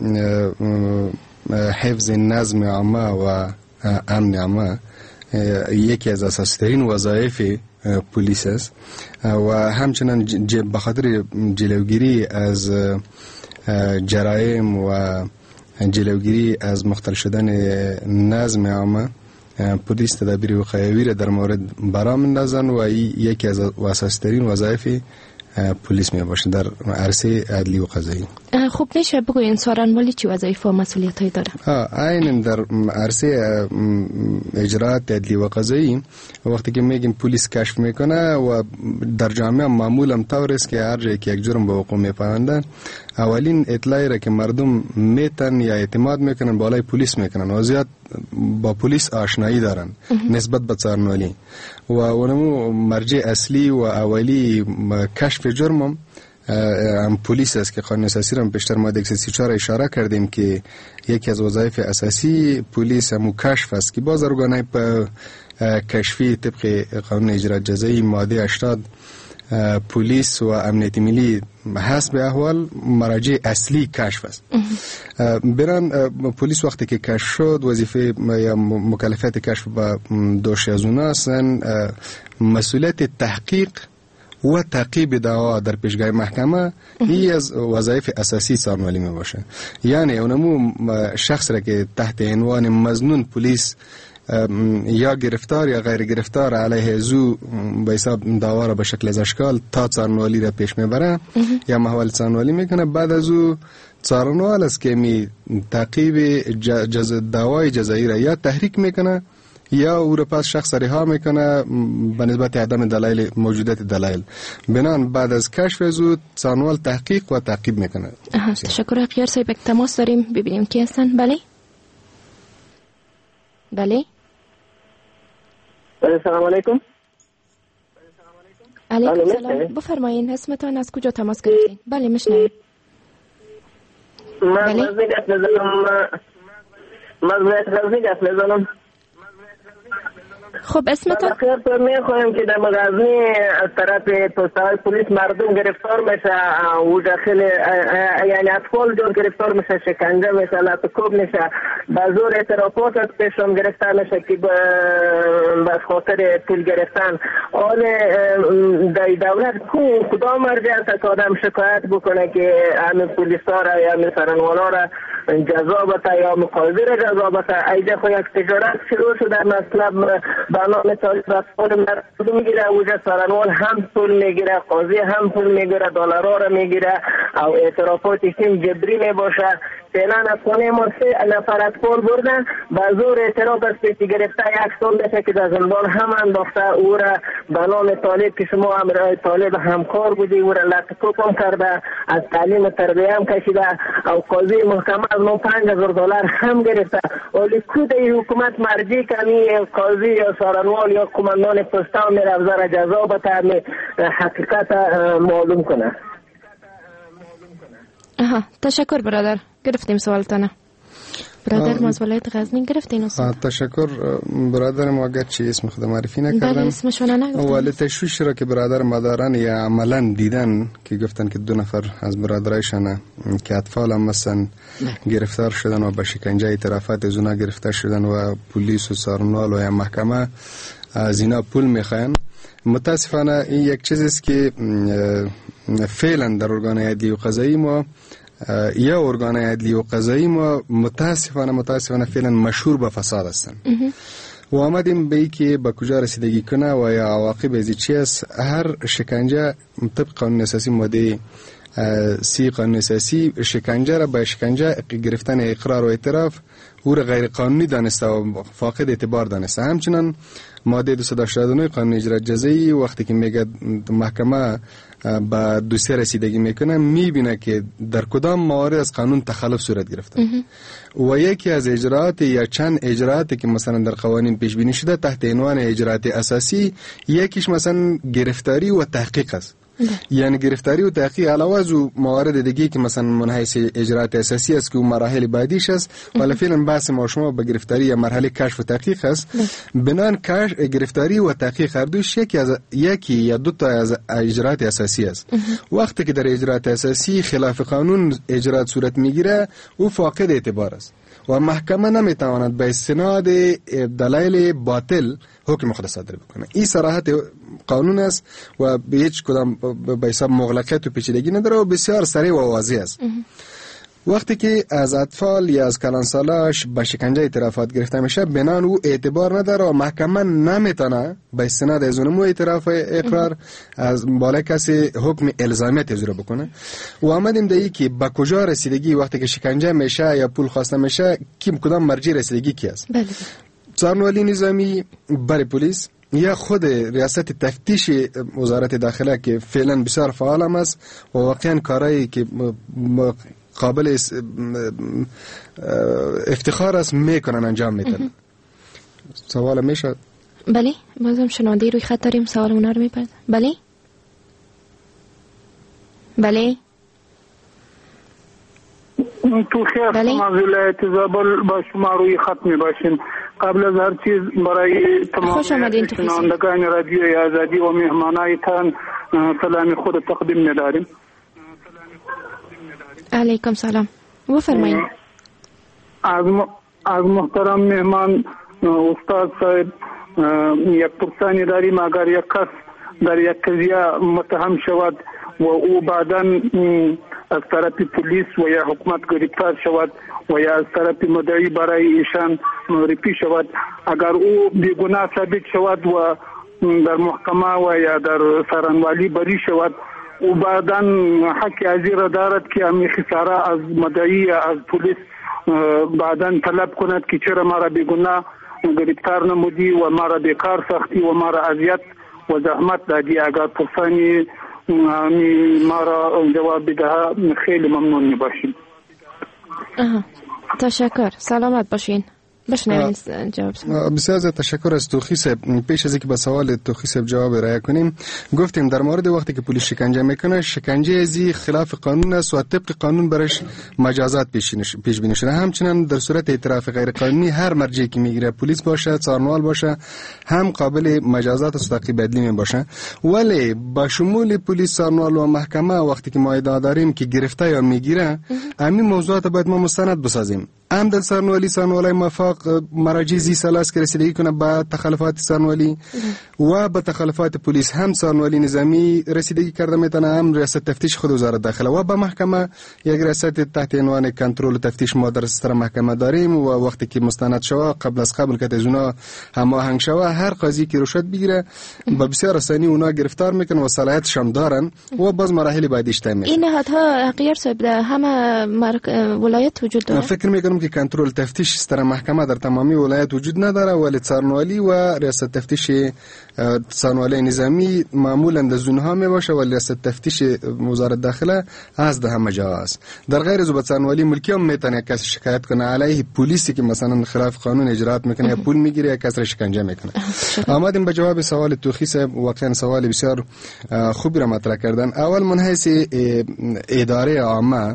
حفظ نظم عامه و امن عامه یکی از اساسی‌ترین وظایف پلیس است و همچنان به خاطر جلوگیری از جرایم و جلوگیری از مختل شدن نظم عامه، پلیس تدابیر وقایوی را در مورد برآمدند و یکی از اساسی‌ترین وظایف پلیس می باشه در عرصه عدلی و قضایی. خب میشه بگوین سارنوالی چی وظایف و مسئولیت‌هایی داره؟ عیناً در عرصه اجرات عدلی و قضایی وقتی که میگیم پلیس کشف میکنه و در جامعه معمولا طور است که هر جایی که یک جرم به وقوع میپیوندن، اولین اطلاعی را که مردم میتن یا اعتماد میکنن بالای پلیس میکنن و زیاد با پلیس آشنایی دارن نسبت به سارنوالی و اونمو مرجع اصلی و اولی کشف جرم هم پلیس است که قانون اساسی را پیشتر ماده 134 اشاره کردیم که یکی از وظایف اساسی پلیس هم کشف است که باز ارگانهای کشفی طبق قانون اجرات جزایی ماده 80 پلیس و امنیت ملی حسب احوال مراجع اصلی کشف است. بران پلیس وقتی که کشف شد وظیفه یا مکلفیت کشف با دوش از اونا هستن مسئولیت تحقیق و تعقیب دعوا در پیشگاه محکمه. این از وظایف اساسی سارنوالی می باشه. یعنی اونمو شخص را که تحت عنوان مظنون پلیس یا گرفتار یا غیر گرفتار علیه زو به حساب دعوا را به شکل از اشکال تا سارنوالی را پیش میبره یا محول سارنوالی میکنه. بعد از او سارنوال است که می تعقیب دعوای جزایی را یا تحریک میکنه یا او را پس شخص رها میکنه به نسبت عدم دلایل موجودیت دلایل. بنان بعد از کشف زود سارنوال تحقیق و تعقیب میکنه. تشکر. حقیار صاحب یک تماس داریم، ببینیم کی هستن. بله بله. السلام علیکم. علیکم سلام. بفرمایین اسمتان، از کجا تماس گرفتین؟ بله میشنویم. من غزنی گفت میزنم. خب اسمتان؟ خیلی میخوایم که در غزنی از طرف توسعه پلیس مردم گرفتار میشه و داخل یعنی اطفال جور گرفتار میشه، شکنجه میشه، لطکوب میشه، به زور اعترافات از پیشم گرفتار میشه که به خاطر پول گرفتن. آن دولت کدام مرجع است که آدم شکایت بکنه که همین پلیس ها را یا همین سارنوالا را جزا بده یا مقاضی را جزا بده؟ ایجا خو یک تجارت شروع شده، مطلب برنامه طالب اطفال مردم میگیره، اوجا سارنوال هم پول میگیره، قاضی هم پول میگیره، دلارا را میگیره او اعترافات تیم جبری میباشه فعلا از خانه ما 3 نفر اطفال بردن به زور اعتراف است که گرفته 1 سال میشه که در زندان هم انداخته. او را به نام طالب که شما هم طالب همکار بودی او را لطفه هم کرده، از تعلیم تربیه هم کشیده و قاضی محکمه از ما $5000 هم گرفته. ولی کود حکومت مرجی کمی قاضی یا سارنوال یا کماندان پستان میره افزار جزا بده حقیقت معلوم کنه. تشکر برادر، گرفتیم سوالتانه. برادر از ولایت غزنی گرفتین اصلا. تشکر برادر ما، اگرچه اسم خود معرفی نکردن بله اسمشون نگفتن، ولی تشویش را که برادر ما دارن یا عملا دیدن که گفتن که 2 نفر از برادرایشان که اطفال هم مثلا گرفتار شدن و به شکنجه اعترافات از اونا گرفتار شدن و پلیس و سارنوال و یا محکمه از اینا پول میخواین. متاسفانه این یک چیزی است که فعلا در ارگان عدلی و قضایی ما یا ارگان عدلی و قضایی ما متاسفانه فعلا مشهور به فساد هستند و آمدیم به ای که به کجا رسیدگی کنه و یا عواقب از چی است. هر شکنجه طبق قانون اساسی ماده 30 قانون اساسی شکنجه را به شکنجه گرفتن اقرار و اعتراف او را غیر قانونی دانسته و فاقد اعتبار دانسته. همچنان ماده 289 قانون اجرات جزایی وقتی که میگه محکمه به دوسیه رسیدگی میکنه میبینه که در کدام موارد از قانون تخلف صورت گرفته و یکی از اجراعات یا چند اجراعاتی که مثلا در قوانین پیش بینی شده تحت عنوان اجراعات اساسی، یکیش مثلا گرفتاری و تحقیق است. یعنی گرفتاری و تحقیق علاوه از موارد دیگه که مثلا منحیث اجراعات اساسی است که اون مراحل بعدیش است، ولی فعلا بحث ما شما به گرفتاری یا مرحله کشف و تحقیق است. بنان گرفتاری و تحقیق هر دوش یکی یا 2 تا از اجراعات اساسی است. وقتی که در اجراعات اساسی خلاف قانون اجراعات صورت میگیره او فاقد اعتبار است و محکمه نمیتواند به استناد دلایل باطل حکم خود صادر بکنه. این صراحت قانون است و به هیچ کدام به حساب مغلقیت و پیچیدگی نداره و بسیار سریع و واضح است. وقتی که از اطفال یا از کلانسالاش به شکنجه اعترافات گرفته میشه بنان او اعتبار نداره و محکمه نمیتونه به استناد از اونمو اعتراف اقرار از بالای کسی حکم الزامیت اجرا بکنه. و آمدیم در که به کجا رسیدگی وقتی که شکنجه میشه یا پول خواسته میشه کدام مرجع رسیدگی کی است؟ بله. سارنوالی نظامی برای پلیس یا خود ریاست تفتیش وزارت داخله که فعلا بسیار فعال هم است و واقعا کارهایی که قابل افتخار است میکنن انجام میدن. سوال میشه؟ بله بازم شنونده روی خط داریم، سوال اونا رو میپرد. بله تو خیر از ولایت زابل با شما روی خط میباشیم. قبل از هر چیز برای تمام شنوندگان رادیوی آزادی و مهمانایتان سلام خود تقدیم می‌داریم. علیکم سلام. بفرمایید. از محترم مهمان استاد صاحب یک پرسانی داریم. اگر یک کس در یک قضیه متهم شود و او بعداً از طرف پلیس و یا حکومت گرفتار شود و یا از طرف مدعی برای ایشان معرفی شود، اگر او بیگناه ثابت شود و در محکمه و یا در سارنوالی بری شود، او بعداً حق ازی را دارد که امی خساره از مدعی یا از پلیس بعداً طلب کند که چرا ما را بیگناه گرفتار نمودی و ما را بیکار ساختی و ما را اذیت و زحمت دادی. اگر پرسانی ما را جواب بده خیلی ممنون میباشیم. تشکر، سلامت باشین. بشنوین جواب. بسیار زیاد تشکر از توخی صاحب. پیش از اینکه به سوال توخی صاحب جواب ارائه کنیم گفتیم در مورد وقتی که پلیس شکنجه میکنه، شکنجه ازی خلاف قانون است و طبق قانون برش مجازات پیش بینی شده. همچنین در صورت اعتراف غیر قانونی هر مرجعی که میگیره، پلیس باشه، سارنوال باشه، هم قابل مجازات است و تعقیب عدلی می باشه. ولی با شمول پلیس، سارنوال و محکمه وقتی که ما ادعا داریم که گرفته یا میگیره، همین موضوعات باید ما مستند بسازیم. عمدن سرنوالی مافاق مراجع زی سلاس که رسیدگی کنه به تخلفات سرنوالی و به تخلفات پلیس هم سرنوالی نظامی رسیدگی کرده میتونه، هم ریاست تفتیش خود وزارت داخله و به محکمه یک ریاست تحت عنوان کنترل و تفتیش ما در سر محکمه داریم و وقتی که مستند شوه قبل از قبل که از اونا هماهنگ شوه هر قاضی که رشوت بگیره با بسیار آسانی اونا گرفتار میکنن و صلاحیتش هم دارن و باز مراحل بعدیش تعیین میکنن. این نهادها غیر صاحب همه ولایت وجود داره؟ فکر میکنم که کنترل تفتیش سر محکمه در تمامی ولایت وجود نداره، ولی سرنوالی و ریاست تفتیش سرنوالی نظامی معمولا در زونها می باشه، ولی ریاست تفتیش وزارت داخله از ده همه جا است. در غیر از سرنوالی ملکی هم میتونه کسی شکایت کنه علیه پلیسی که مثلا خلاف قانون اجرات میکنه یا پول میگیره یا کسی را شکنجه میکنه. آمدیم به جواب سوال توخی صاحب، واقعا سوال بسیار خوبی را مطرح کردن. اول من حیث اداره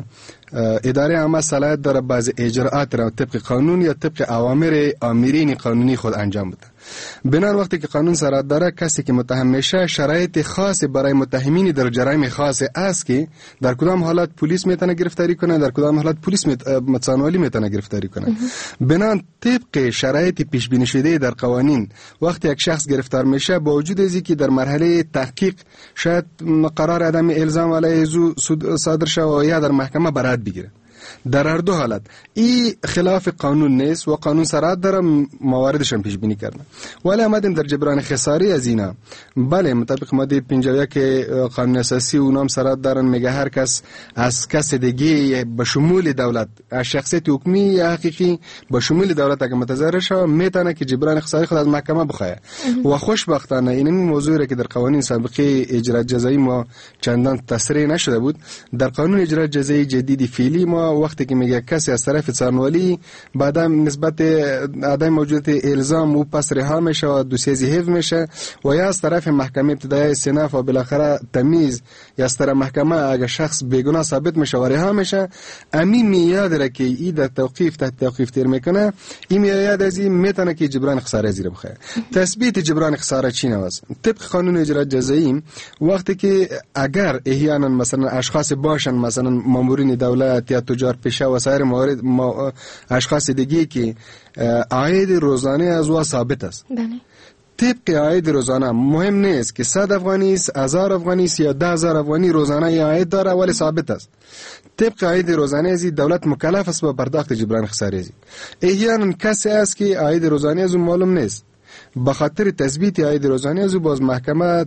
عامه صلاحیت داره بعض اجراءات را طبق قانون یا طبق اوامر آمرین قانونی خود انجام بده. بنان وقتی که قانون صلاحیت داره کسی که متهم میشه شرایط خاص برای متهمین در جرایم خاص است که در کدام حالت پلیس میتونه گرفتاری کنه، در کدام حالت پلیس سرنوالی میتونه گرفتاری کنه. بنان طبق شرایط پیش بینی شده در قوانین وقتی یک شخص گرفتار میشه با وجود از اینکه در مرحله تحقیق شاید قرار عدم الزام علیه او صادر شود یا در محکمه برات بگیره، در هر دو حالت این خلاف قانون نیست و قانون صراحت داره مواردش هم پیش بینی کرده. ولی آمدیم در جبران خساری از اینا، بله مطابق ماده 51 قانون اساسی اونام صراحت دارن، میگه هر کس از کس دیگه به شمول دولت از شخصیت حکمی یا حقیقی به شمول دولت اگه متضرر شود میتونه که جبران خساری خود از محکمه بخواه و خوشبختانه این موضوعی را که در قوانین سابقه اجرا جزایی ما چندان تصریح نشده بود، در قانون اجرا جزایی جدید فعلی ما وقتی که میگه کسی از طرف سرنوالی بعدا نسبت عدم موجودیت الزام و پس رها میشه و دوسیه حفظ میشه و یا از طرف محکمه ابتدایی صنف و بالاخره تمیز یا از طرف محکمه اگر شخص بیگناه ثابت میشه و رها میشه، امین میاد را که ای در توقیف تحت توقیف تیر میکنه، این میاد از این میتونه که جبران خساره زیر بخواه. تثبیت جبران خساره چی نواز؟ طبق قانون اجرا جزایی وقتی که اگر احیانا مثلا اشخاص باشن مثلا مامورین دولت یا تجار پیشه و سایر موارد اشخاص دیگه که عاید روزانه از او ثابت است. بله. طبق عاید روزانه مهم نیست که 100 افغانی است، 1000 افغانی است یا 10000 افغانی روزانه یا عاید داره ولی ثابت است. طبق عاید روزانه از دولت مکلف است با پرداخت جبران خساری. احیانا کسی است که عاید روزانه از معلوم نیست، به خاطر تثبیت عاید روزانه از باز محکمه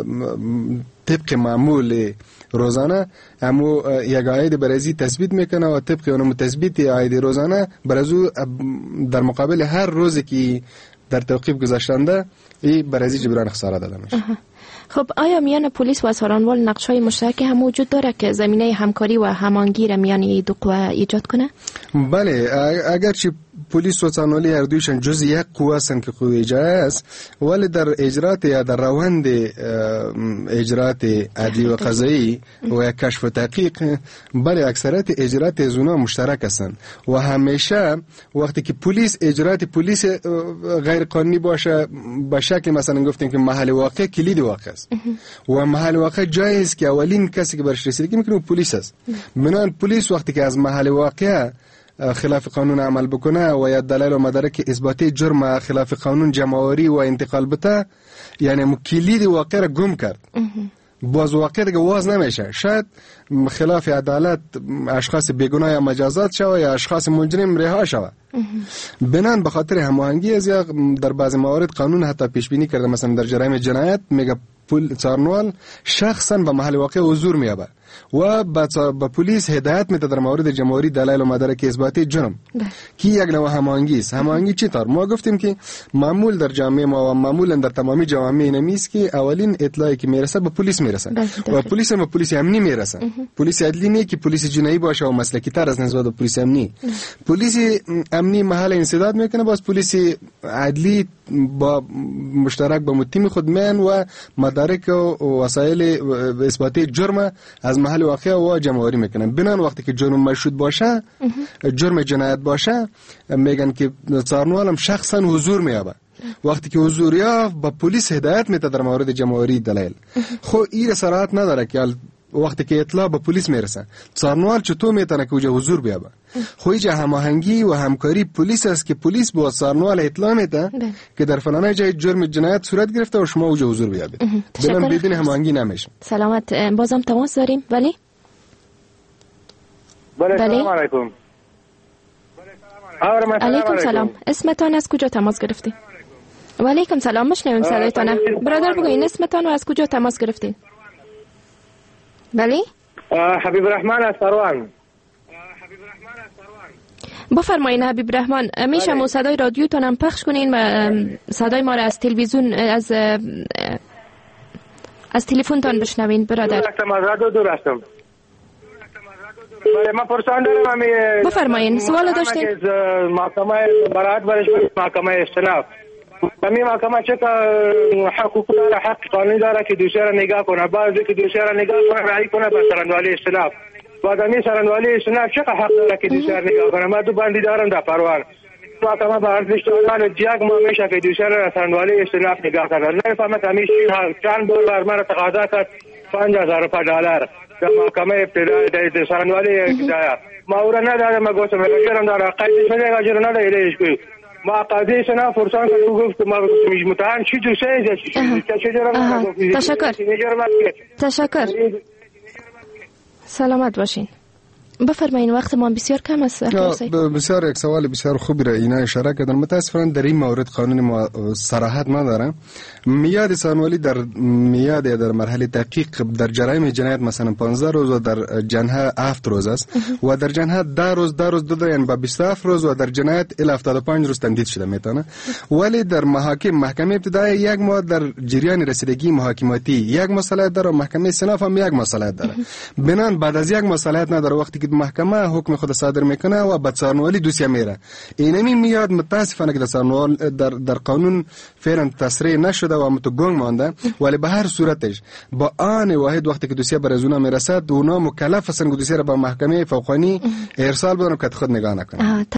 طبق معمول روزانه همو یک عاید برازی تثبیت میکنه و طبق اون تثبیت عاید روزانه برازو در مقابل هر روزی که در توقیف گذاشتنده این برازی جبران خساره داده میشه. خب آیا میان پلیس و سرنوال نقش‌های مشترک هم وجود داره که زمینه همکاری و هماهنگی را میان این دو قوه ایجاد کنه؟ بله، اگرچه پلیس و سرنوالی هر دویشان جز یک قوه هستند که قوه اجرایی است، ولی در اجرات یا در روند اجرات عدلی و قضایی و کشف و تحقیق بله اکثریت اجرات از اونها مشترک هستند و همیشه وقتی که پلیس اجرات پلیس غیر قانونی باشه به شکل مثلا گفتیم که محل واقع کلید واقع است و محل واقع جایی است که اولین کسی که برش رسیدگی میکنه پلیس است. بنابراین پلیس وقتی که از محل واقع خلاف قانون عمل بکنه و یا دلایل و مدارک اثباتی جرم خلاف قانون جمع‌آوری و انتقال بده، یعنی کلید واقع را گم کرد، باز واقع دیگه واز نمیشه، شاید خلاف عدالت اشخاص بیگناه یا مجازات شوه یا اشخاص مجرم رها شوه. بنان به خاطر هماهنگی از در بعض موارد قانون حتی پیش بینی کرده، مثلا در جرایم جنایت میگه سرنوال شخصا به محل واقع حضور میابه و با پلیس هدایت میده در مورد جمع‌آوری دلایل و مدارک اثباتی جرم که یک نوع هماهنگی است. هماهنگی چی طور؟ ما گفتیم که معمول در جامعه ما و معمولا در تمامی جوامع نمیست که اولین اطلاعی که میرسه به پلیس میرسه و پلیس هم به پلیس امنی میرسه. پلیس عدلی نه که پلیس جنایی باشه و مسلکی تر از نسبت به پلیس امنی. پلیس امنی محل انسداد میکنه، باز پلیس عدلی با مشترک با تیم خود میان و مدارک و وسایل اثباتی جرم از محل واقع و جمع‌آوری میکنن. بنان وقتی که جرم مشهود باشه، جرم جنایت باشه، میگن که سرنوال هم شخصا حضور میابه. وقتی که حضور یافت با پلیس هدایت میده در مورد جمع‌آوری دلایل. خب این صراحت نداره که وقتی که اطلاع به پلیس میرسه سرنوال چطور میتونه که اوجه حضور بیابه؟ خویج هماهنگی و همکاری پلیس است که پلیس با سارنوال اطلاع میده که در فلانه جای جرم جنایت صورت گرفته و شما اوجا حضور بیابید. بدون بدون هماهنگی نمیشه. سلامت. بازم تماس داریم. ولی سلام علیکم. علیکم سلام. اسمتان از کجا تماس گرفتین؟ و علیکم سلام. مشنویم صدایتان. برادر بگوین اسمتان و از کجا تماس گرفتین؟ بله؟ حبیب رحمان از سروان. بفرمایین حبیب رحمان. میشه صدای رادیوتان هم پخش کنین و صدای ما را از تلویزیون از تلفنتان بشنوین برادر. دور هستم. من پرسان دارم. بفرمایین. سوال داشتین؟ محکمه برات برش محکمه استناف. همین محکمه چه حقوق داره، حق قانونی داره که دوشی را نگاه کنه. بعضی که دوشی را نگاه کنه رعی کنه به سرندوالی استناف. بعد همین سرندوالی استناف چه حق داره که دوشی را نگاه کنه. من دو بندی دارم در پروان. محکمه به ارزش دادن یک ماه میشه که دوشی را سرندوالی استناف نگاه کنه. نمیفهمم همیشه چند بار بر من تقاضا کرد $5000 در محکمه ابتدایی در سرندوالی ابتدایی. ما او را ندادم. ما گفتم اجرم داره قیدش میده اجر نداره ایش کوي. ما قاضی سنا فرصان که گفت ما متهم چی دوسته تشکر. سلامت باشین. بفرمایین. وقت ما بسیار کم است. بسیار یک سوال بسیار خوبی را اینا اشاره کردن. متاسفانه در این مورد قانون ما صراحت نداره. میاد سانوالی در میاد در مرحله تحقیق در جرایم جنایت مثلا 15 روز و در جنحه 7 روز است و در جنحه 10 روز داده یعنی با 27 روز و در جنایت الی 75 روز تمدید شده میتونه. ولی در محکمه ابتدایی یک ماه در جریان رسیدگی محاکماتی یک مصالحه داره و محکمه استئناف هم یک مصالحه داره. بنان بعد از یک مصالحه نداره وقتی که محکمه حکم خود صادر میکنه و بعد سارنوالی دوسیه میره. اینمی میاد متاسفانه که سارنوال در قانون فعلا تصریح نشده و متگنگ مانده ولی به هر صورتش با آن واحد وقتی که دوسیه بر از اونا میرسد اونا مکلف هستن که دوسیه را به محکمه فوقانی ارسال بدن و که خود نگاه نکنه.